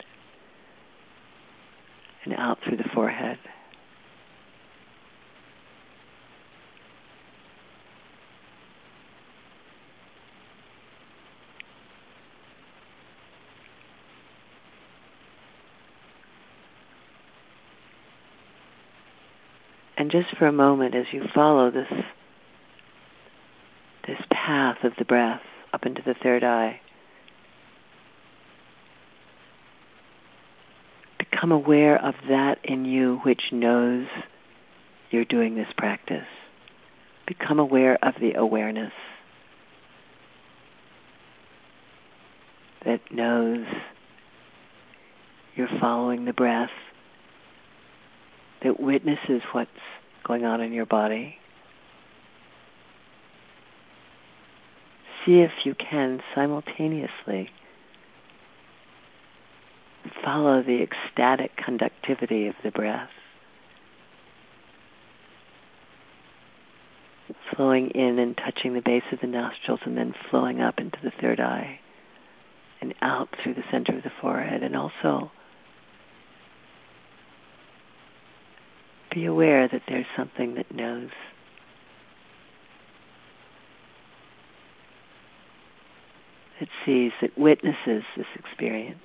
and out through the forehead. And just for a moment, as you follow this path of the breath up into the third eye, become aware of that in you which knows you're doing this practice. Become aware of the awareness that knows you're following the breath, that witnesses what's going on in your body. See if you can simultaneously follow the ecstatic conductivity of the breath, flowing in and touching the base of the nostrils and then flowing up into the third eye and out through the center of the forehead. And also be aware that there's something that knows. That sees, that witnesses this experience.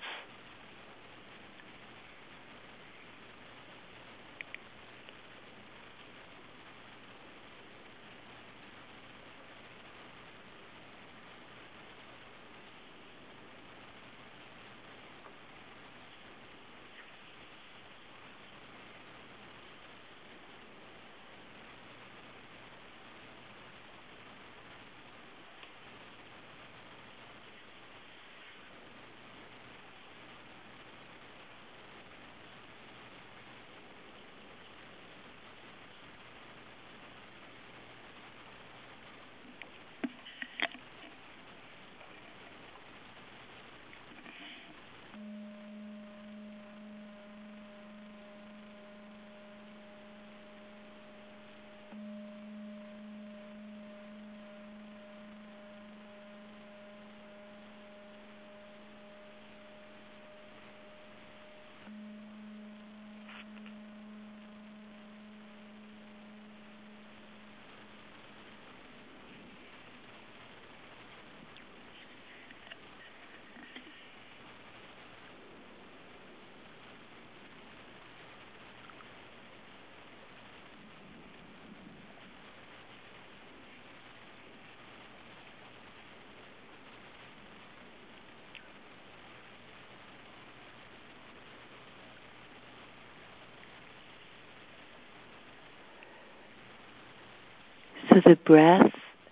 So the breath,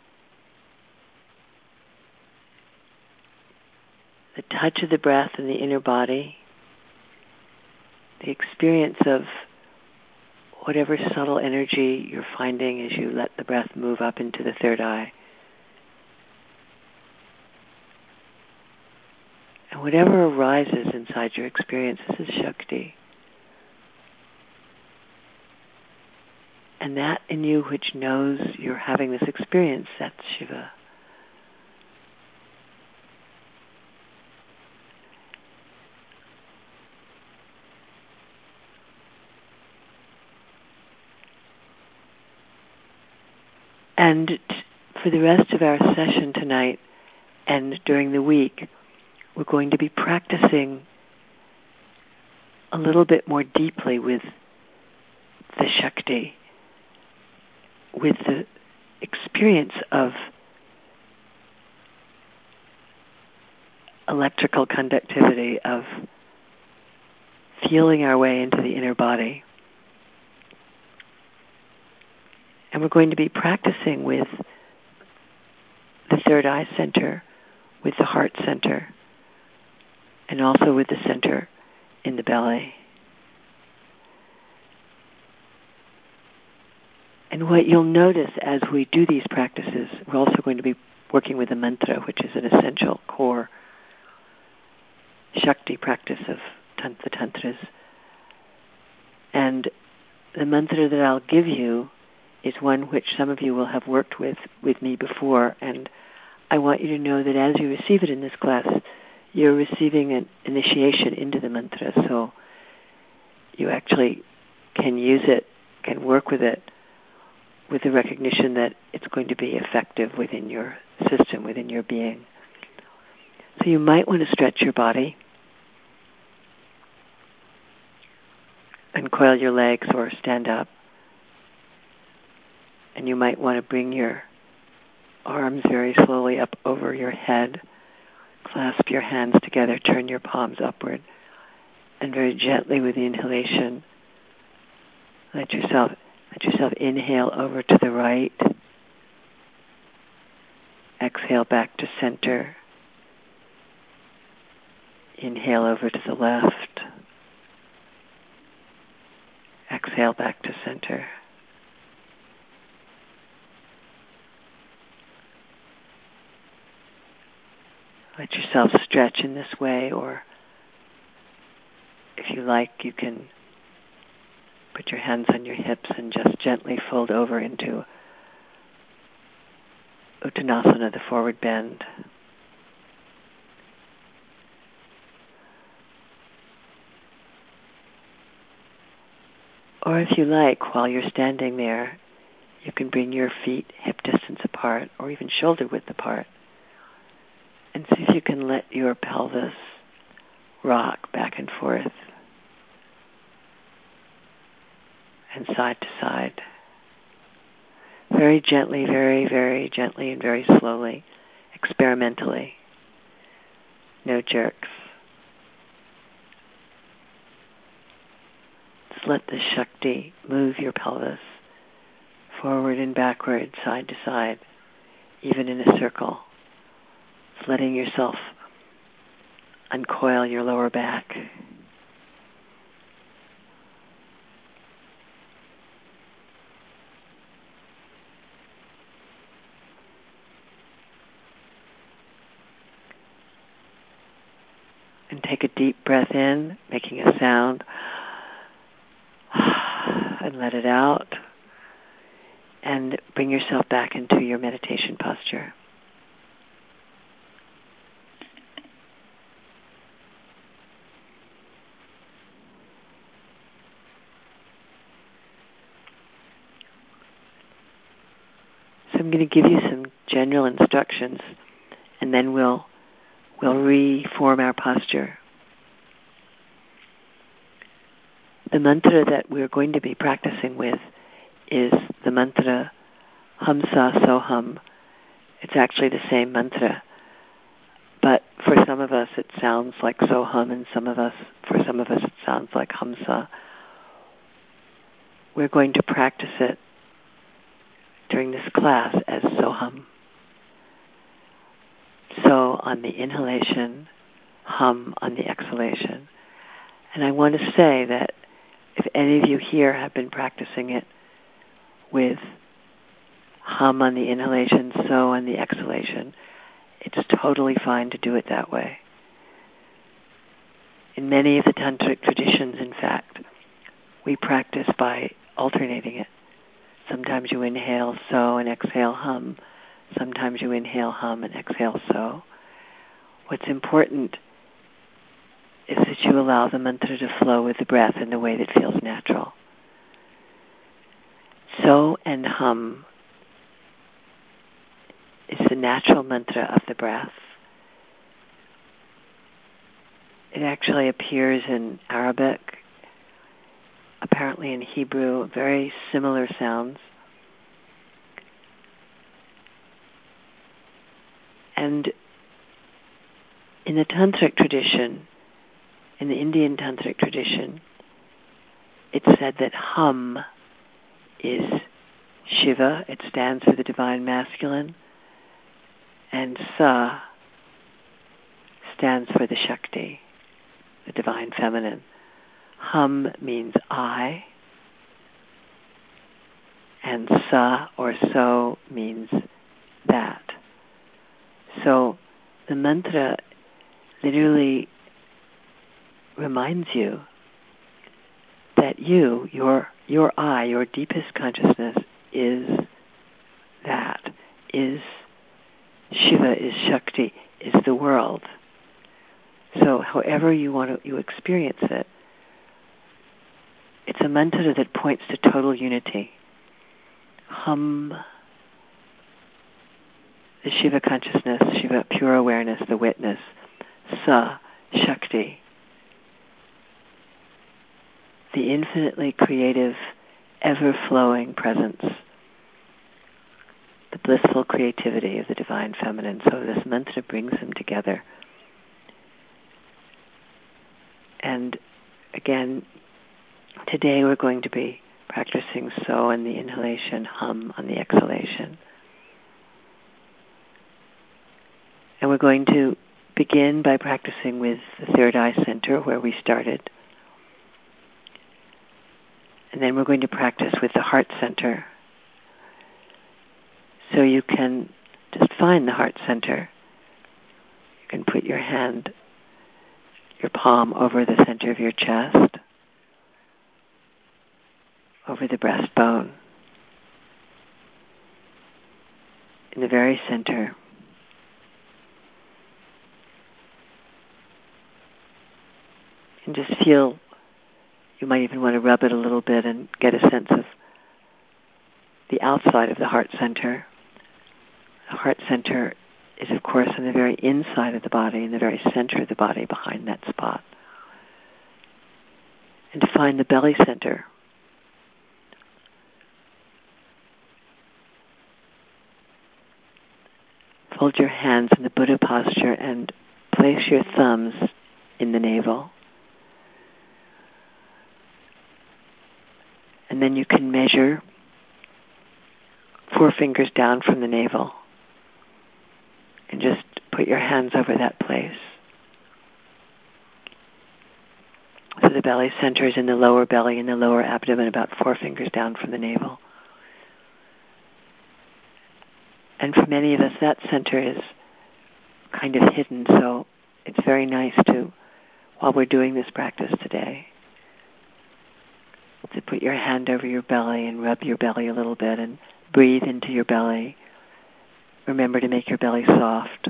the touch of the breath in the inner body, the experience of whatever subtle energy you're finding as you let the breath move up into the third eye. And whatever arises inside your experience, this is Shakti. And that in you which knows you're having this experience, that's Shiva. And for the rest of our session tonight and during the week, we're going to be practicing a little bit more deeply with the Shakti, with the experience of electrical conductivity, of feeling our way into the inner body. And we're going to be practicing with the third eye center, with the heart center, and also with the center in the belly. And what you'll notice as we do these practices, we're also going to be working with a mantra, which is an essential core Shakti practice of the Tantras. And the mantra that I'll give you is one which some of you will have worked with me before, and I want you to know that as you receive it in this class, you're receiving an initiation into the mantra, so you actually can use it, can work with it, with the recognition that it's going to be effective within your system, within your being. So you might want to stretch your body, uncoil your legs or stand up, And you might want to bring your arms very slowly up over your head, clasp your hands together, turn your palms upward, and very gently with the inhalation, let yourself inhale over to the right, exhale back to center, inhale over to the left, exhale back to center. Let yourself stretch in this way, or if you like, you can put your hands on your hips and just gently fold over into Uttanasana, the forward bend. Or if you like, while you're standing there, you can bring your feet hip distance apart or even shoulder width apart. And see if you can let your pelvis rock back and forth and side to side. Very gently, very, very gently and very slowly, experimentally. No jerks. Just let the Shakti move your pelvis forward and backward, side to side, even in a circle. Just letting yourself uncoil your lower back. And take a deep breath in, making a sound, and let it out. And bring yourself back into your meditation posture. So I'm going to give you some general instructions, and then we'll reform our posture. The mantra that we're going to be practicing with is the mantra Hamsa Soham. It's actually the same mantra, but for some of us it sounds like Soham, and for some of us it sounds like Hamsa. We're going to practice it during this class as Soham. So on the inhalation, hum on the exhalation. And I want to say that if any of you here have been practicing it with hum on the inhalation, so on the exhalation, it's totally fine to do it that way. In many of the tantric traditions, in fact, we practice by alternating it. Sometimes you inhale so and exhale hum. Sometimes you inhale hum and exhale so. What's important is that you allow the mantra to flow with the breath in the way that feels natural. So and hum is the natural mantra of the breath. It actually appears in Arabic, apparently in Hebrew, very similar sounds. And in the tantric tradition, in the Indian tantric tradition, it's said that hum is Shiva, it stands for the divine masculine, and sa stands for the Shakti, the divine feminine. Hum means I, and sa or so means that. So the mantra literally reminds you that your I, your deepest consciousness is that, is Shiva, is Shakti, is the world. So however you experience it, it's a mantra that points to total unity. Hum, the Shiva consciousness, Shiva pure awareness, the witness. Sa, Shakti, the infinitely creative, ever-flowing presence blissful creativity of the Divine Feminine. So this mantra brings them together. And again, today we're going to be practicing so on the inhalation, hum on the exhalation. And we're going to begin by practicing with the third eye center where we started. And then we're going to practice with the heart center. So you can just find the heart center. You can put your hand, your palm over the center of your chest, over the breastbone, in the very center. And just feel, you might even want to rub it a little bit and get a sense of the outside of the heart center. The heart center is, of course, on the very inside of the body, in the very center of the body, behind that spot. And to find the belly center. Fold your hands in the Buddha posture and place your thumbs in the navel. And then you can measure 4 fingers down from the navel and just put your hands over that place. So the belly center is in the lower belly, in the lower abdomen, about 4 fingers down from the navel. And for many of us, that center is kind of hidden, so it's very nice to, while we're doing this practice today, to put your hand over your belly and rub your belly a little bit and breathe into your belly. Remember to make your belly soft.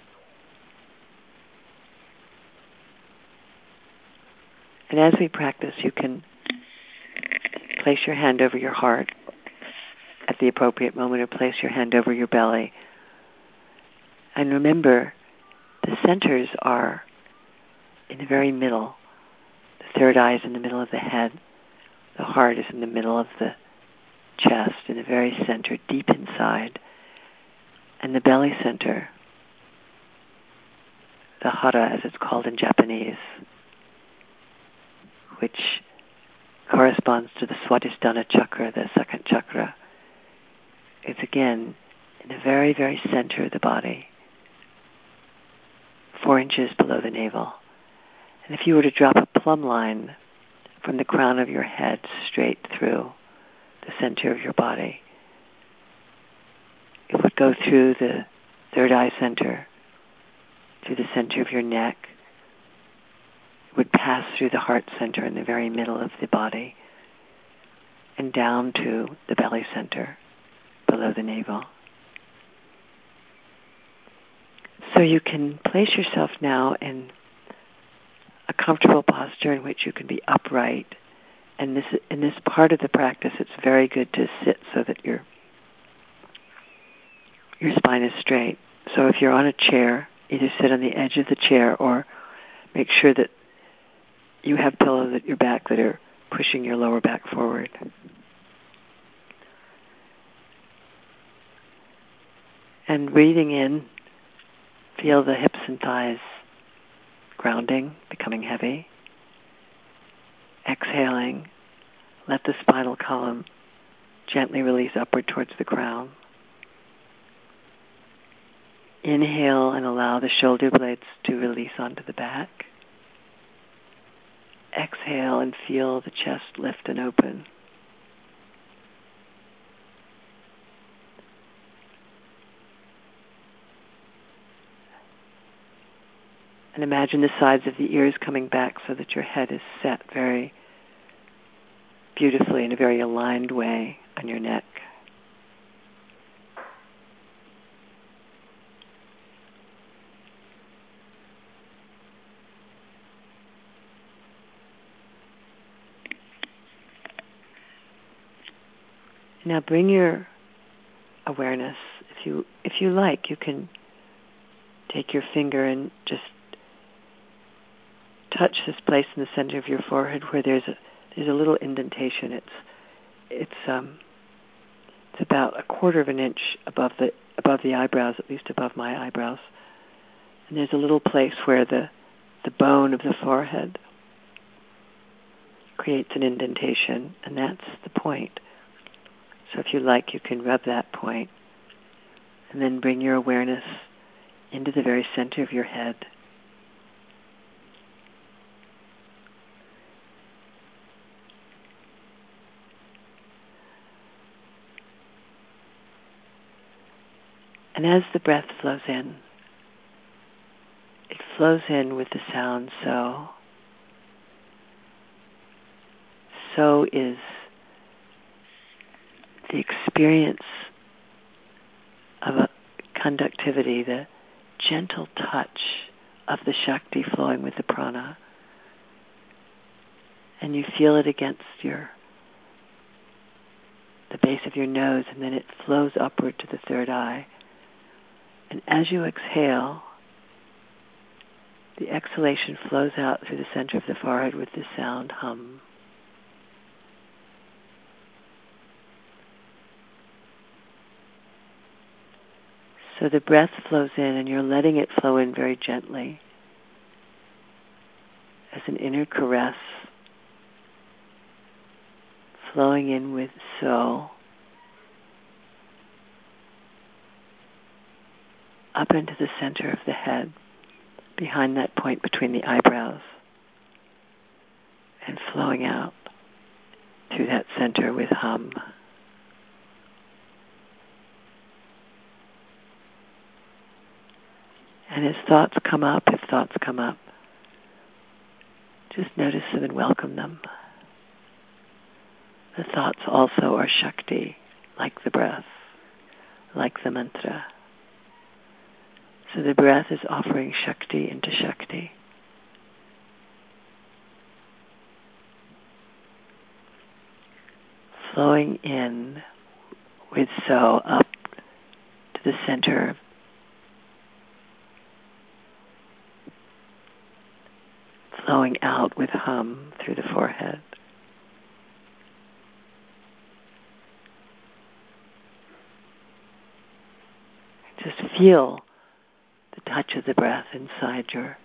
And as we practice, you can place your hand over your heart at the appropriate moment, or place your hand over your belly. And remember, the centers are in the very middle. The third eye is in the middle of the head. The heart is in the middle of the chest, in the very center, deep inside. And the belly center, the hara as it's called in Japanese, which corresponds to the Swadhisthana chakra, the second chakra, is again in the very, very center of the body, 4 inches below the navel. And if you were to drop a plumb line from the crown of your head straight through the center of your body, it would go through the third eye center, through the center of your neck. It would pass through the heart center in the very middle of the body and down to the belly center below the navel. So you can place yourself now in a comfortable posture in which you can be upright. And in this part of the practice, it's very good to sit so that your spine is straight. So if you're on a chair, either sit on the edge of the chair or make sure that you have pillows at your back that are pushing your lower back forward. And breathing in, feel the hips and thighs grounding, becoming heavy. Exhaling, let the spinal column gently release upward towards the crown. Inhale and allow the shoulder blades to release onto the back. Exhale and feel the chest lift and open. And imagine the sides of the ears coming back so that your head is set very beautifully in a very aligned way on your neck. Now bring your awareness, if you like, you can take your finger and just touch this place in the center of your forehead where there's a little indentation. It's It's about 1/4 of an inch above the eyebrows, at least above my eyebrows. And there's a little place where the bone of the forehead creates an indentation, and that's the point. So if you like, you can rub that point and then bring your awareness into the very center of your head. And as the breath flows in, it flows in with the sound so. So is the experience of a conductivity, the gentle touch of the Shakti flowing with the prana. And you feel it against the base of your nose, and then it flows upward to the third eye. And as you exhale, the exhalation flows out through the center of the forehead with the sound hum. So the breath flows in, and you're letting it flow in very gently as an inner caress, flowing in with so, up into the center of the head, behind that point between the eyebrows, and flowing out through that center with hum. And as thoughts come up, just notice them and welcome them. The thoughts also are Shakti, like the breath, like the mantra. So the breath is offering Shakti into Shakti. Flowing in with so up to the center, flowing out with hum through the forehead. Just feel the touch of the breath inside your,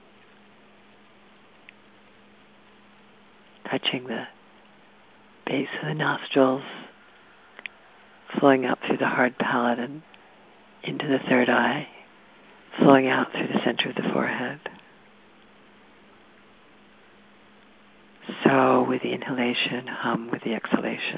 touching the base of the nostrils, flowing up through the hard palate and into the third eye, flowing out through the center of the forehead. So with the inhalation, hum with the exhalation.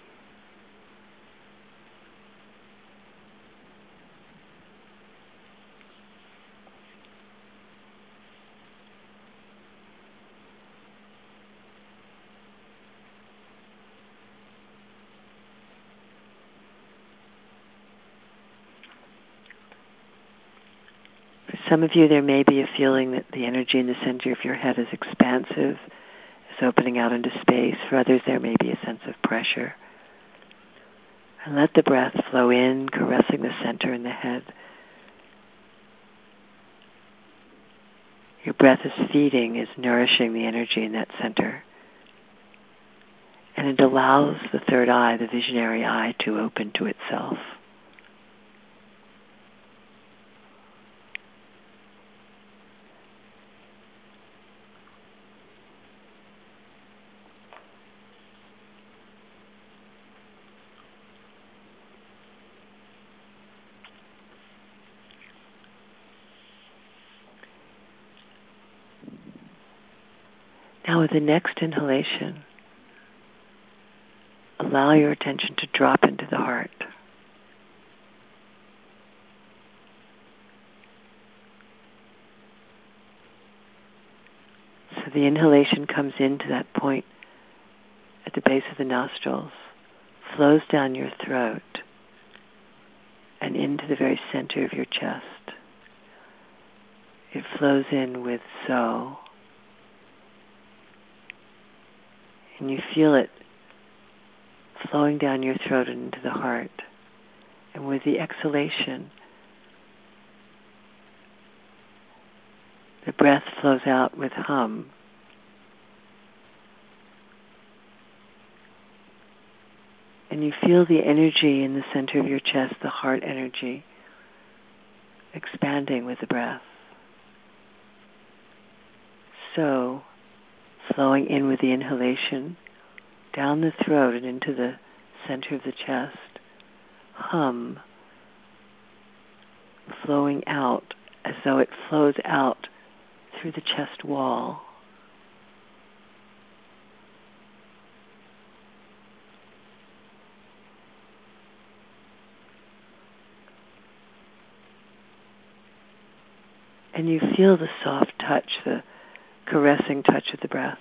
For some of you, there may be a feeling that the energy in the center of your head is expansive, is opening out into space. For others, there may be a sense of pressure. And let the breath flow in, caressing the center in the head. Your breath is feeding, is nourishing the energy in that center. And it allows the third eye, the visionary eye, to open to itself. Now with the next inhalation, allow your attention to drop into the heart. So the inhalation comes into that point at the base of the nostrils, flows down your throat, and into the very center of your chest. It flows in with so. And you feel it flowing down your throat and into the heart. And with the exhalation, the breath flows out with hum. And And you feel the energy in the center of your chest, the heart energy, expanding with the breath. So, flowing in with the inhalation, down the throat and into the center of the chest. Hum, flowing out as though it flows out through the chest wall. And you feel the soft touch, the caressing touch of the breath.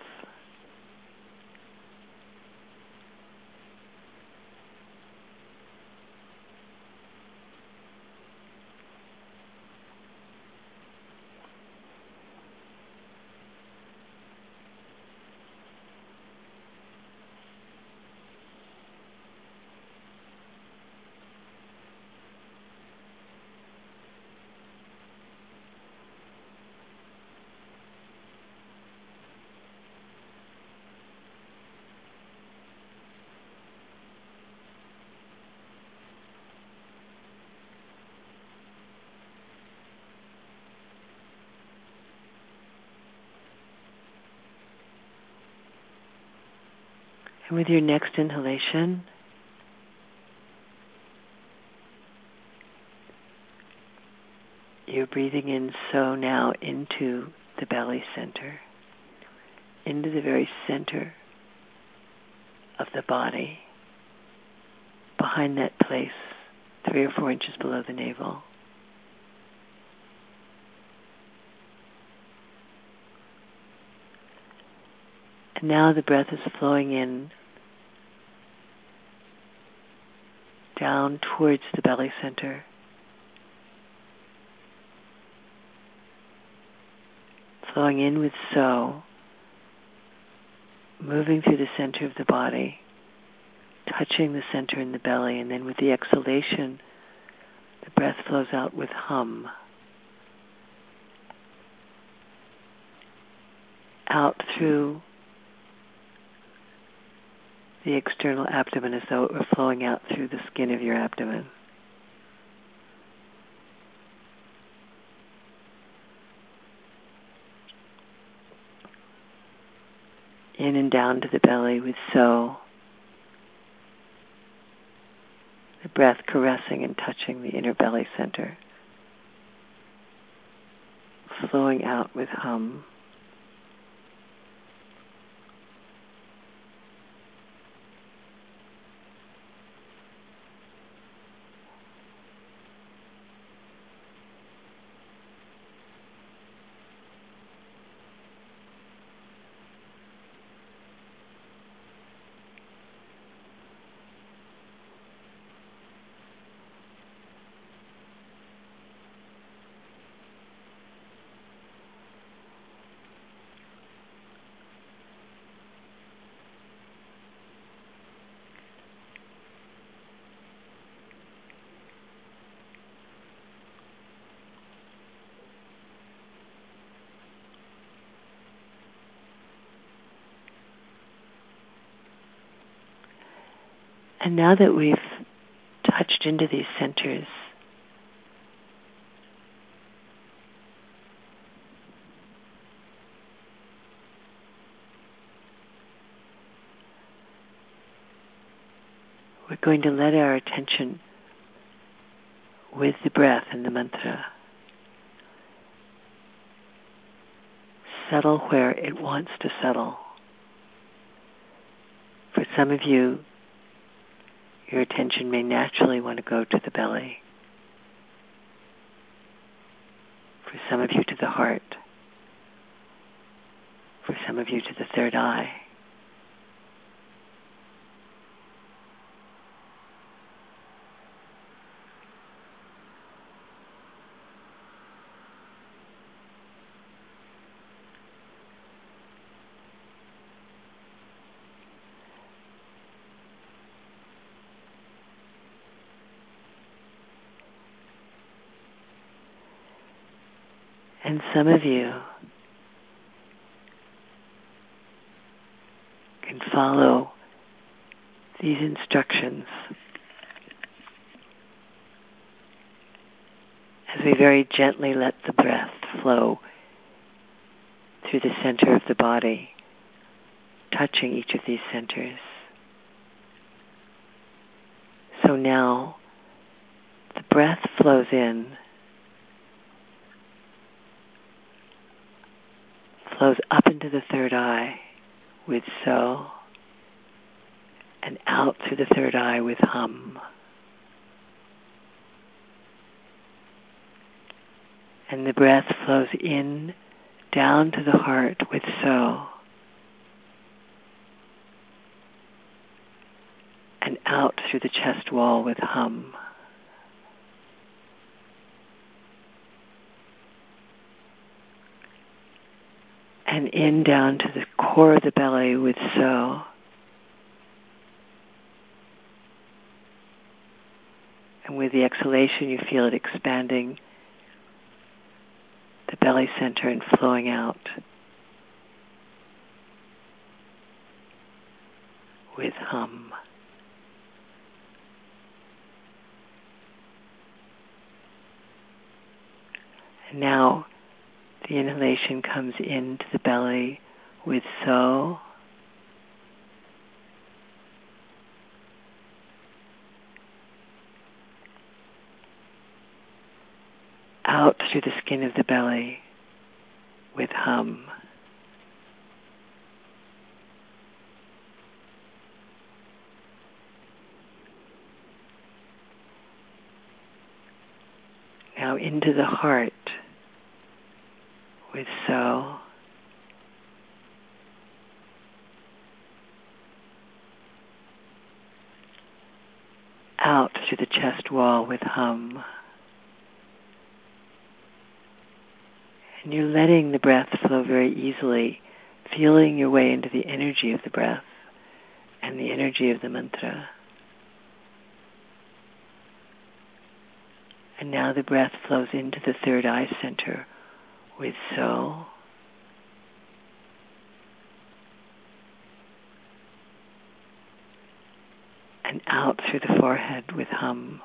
And with your next inhalation, you're breathing in so now into the belly center, into the very center of the body, behind that place, 3 or 4 inches below the navel. And now the breath is flowing in down towards the belly center. Flowing in with so, moving through the center of the body, touching the center in the belly, and then with the exhalation, the breath flows out with hum. Out through the external abdomen as though it were flowing out through the skin of your abdomen. In and down to the belly with so, the breath caressing and touching the inner belly center, flowing out with hum. And now that we've touched into these centers, we're going to let our attention with the breath and the mantra settle where it wants to settle. For some of you, your attention may naturally want to go to the belly. For some of you, to the heart. For some of you, to the third eye. And some of you can follow these instructions as we very gently let the breath flow through the center of the body, touching each of these centers. So now the breath flows in, flows up into the third eye with so, and out through the third eye with hum. And the breath flows in, down to the heart with so, and out through the chest wall with hum. And in down to the core of the belly with so, and with the exhalation you feel it expanding the belly center and flowing out with hum. And now the inhalation comes into the belly with so, out through the skin of the belly with hum. Now into the heart with so, out through the chest wall with hum. And you're letting the breath flow very easily, feeling your way into the energy of the breath and the energy of the mantra. And now the breath flows into the third eye center with so, and out through the forehead with hum.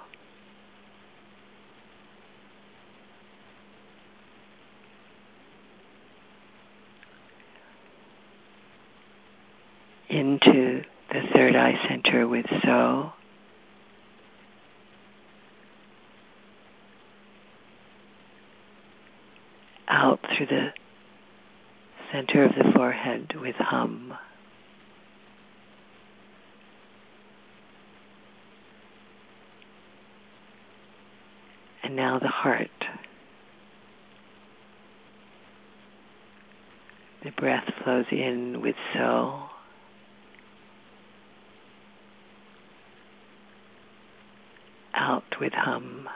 Into the third eye center with so, out through the center of the forehead with hum. And now the heart. The breath flows in with so, out with hum.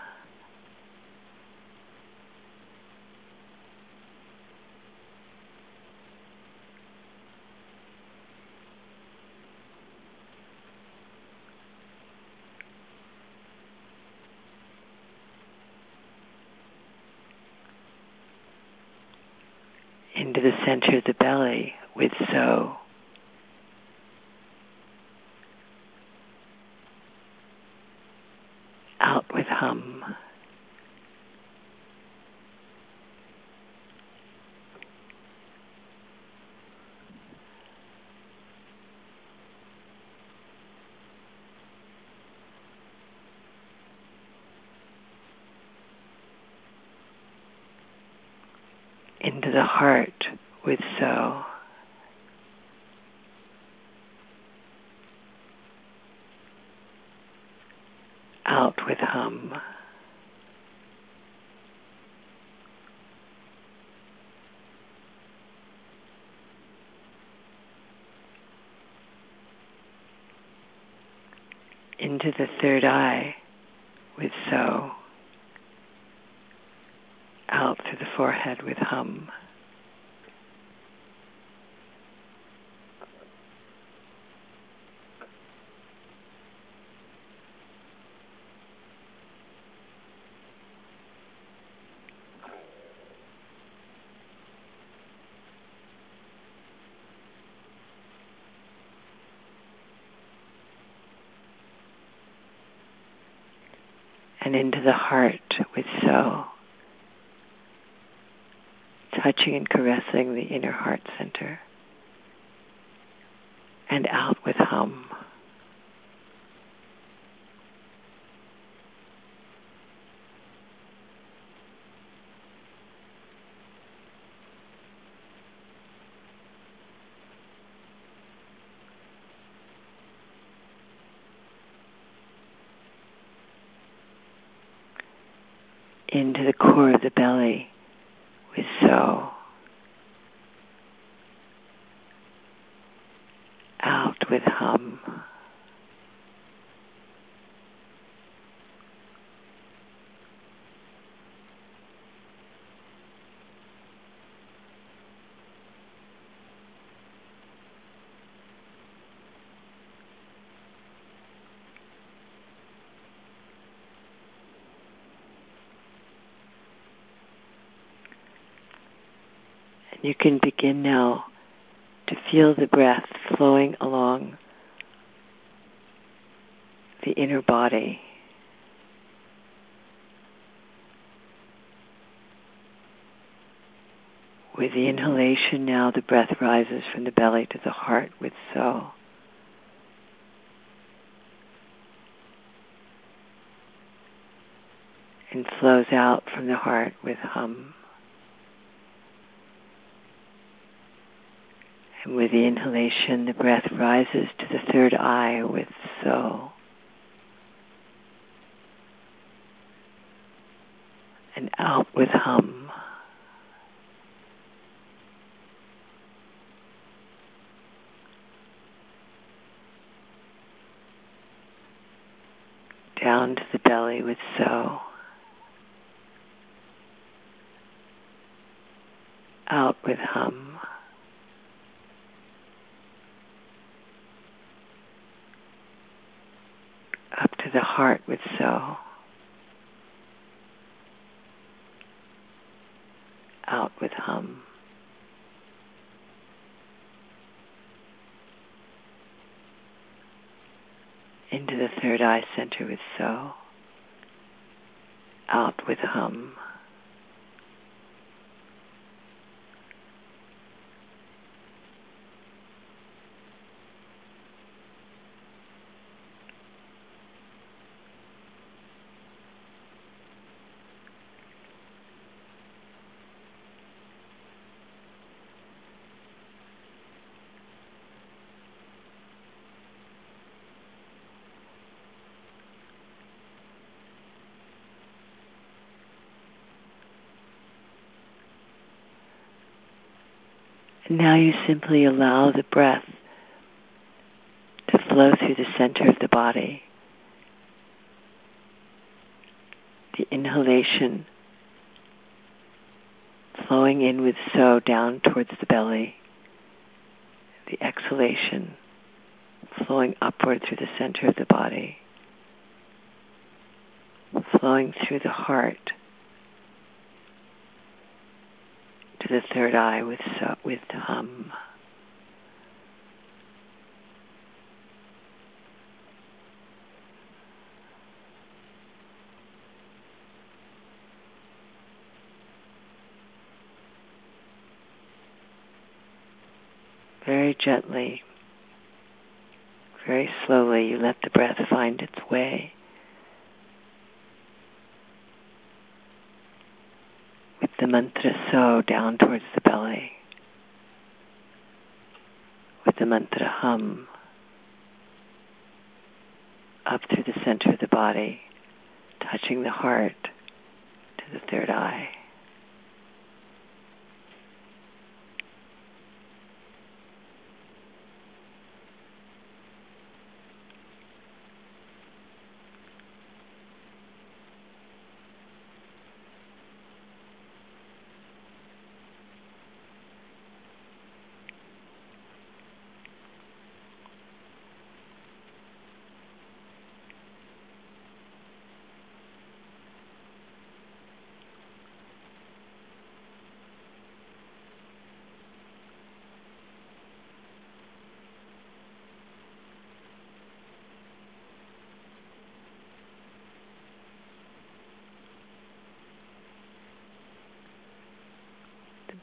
Into the center of the belly with so, out with hum. Into the heart with so, out with hum. Into the third eye with so, out through the forehead with hum. and into the heart with so, touching and caressing the inner heart center, and out with hum. Into the core of the belly with so, out with hum. You can begin now to feel the breath flowing along the inner body. With the inhalation now, the breath rises from the belly to the heart with so. And flows out from the heart with hum. And with the inhalation, the breath rises to the third eye with so. And out with hum. Down to the belly with so. Out with hum. Up to the heart with so. Out with hum. Into the third eye center with so. Out with hum. And now you simply allow the breath to flow through the center of the body. The inhalation flowing in with so down towards the belly. The exhalation flowing upward through the center of the body. Flowing through the heart to the third eye with hum. Very gently, very slowly, you let the breath find its way with the mantra so down towards the belly, with the mantra hum up through the center of the body, touching the heart to the third eye.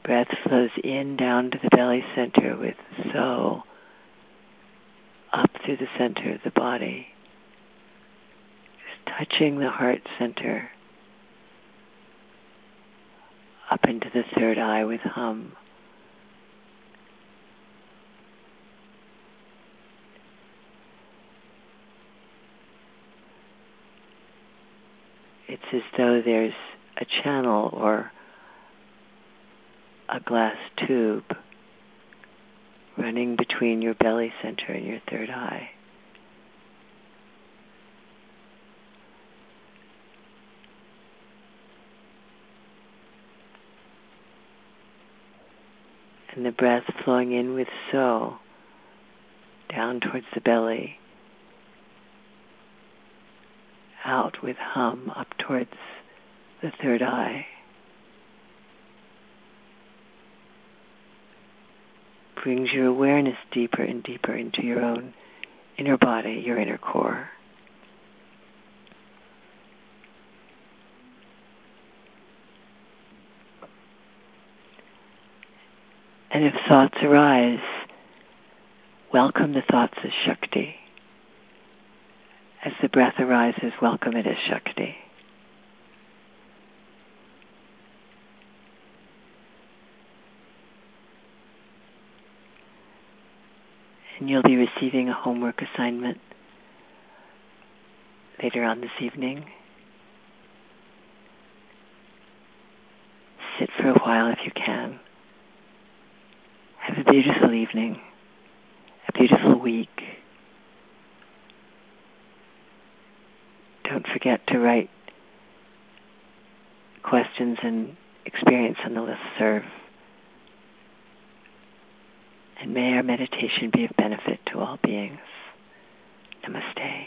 Breath flows in down to the belly center with so up through the center of the body, just touching the heart center, up into the third eye with hum. It's as though there's a channel or a glass tube running between your belly center and your third eye. And the breath flowing in with so, down towards the belly, out with hum, up towards the third eye. Brings your awareness deeper and deeper into your own inner body, your inner core. And if thoughts arise, welcome the thoughts as Shakti. As the breath arises, welcome it as Shakti. And you'll be receiving a homework assignment later on this evening. Sit for a while if you can. Have a beautiful evening, a beautiful week. Don't forget to write questions and experience on the listserv. And may our meditation be of benefit to all beings. Namaste.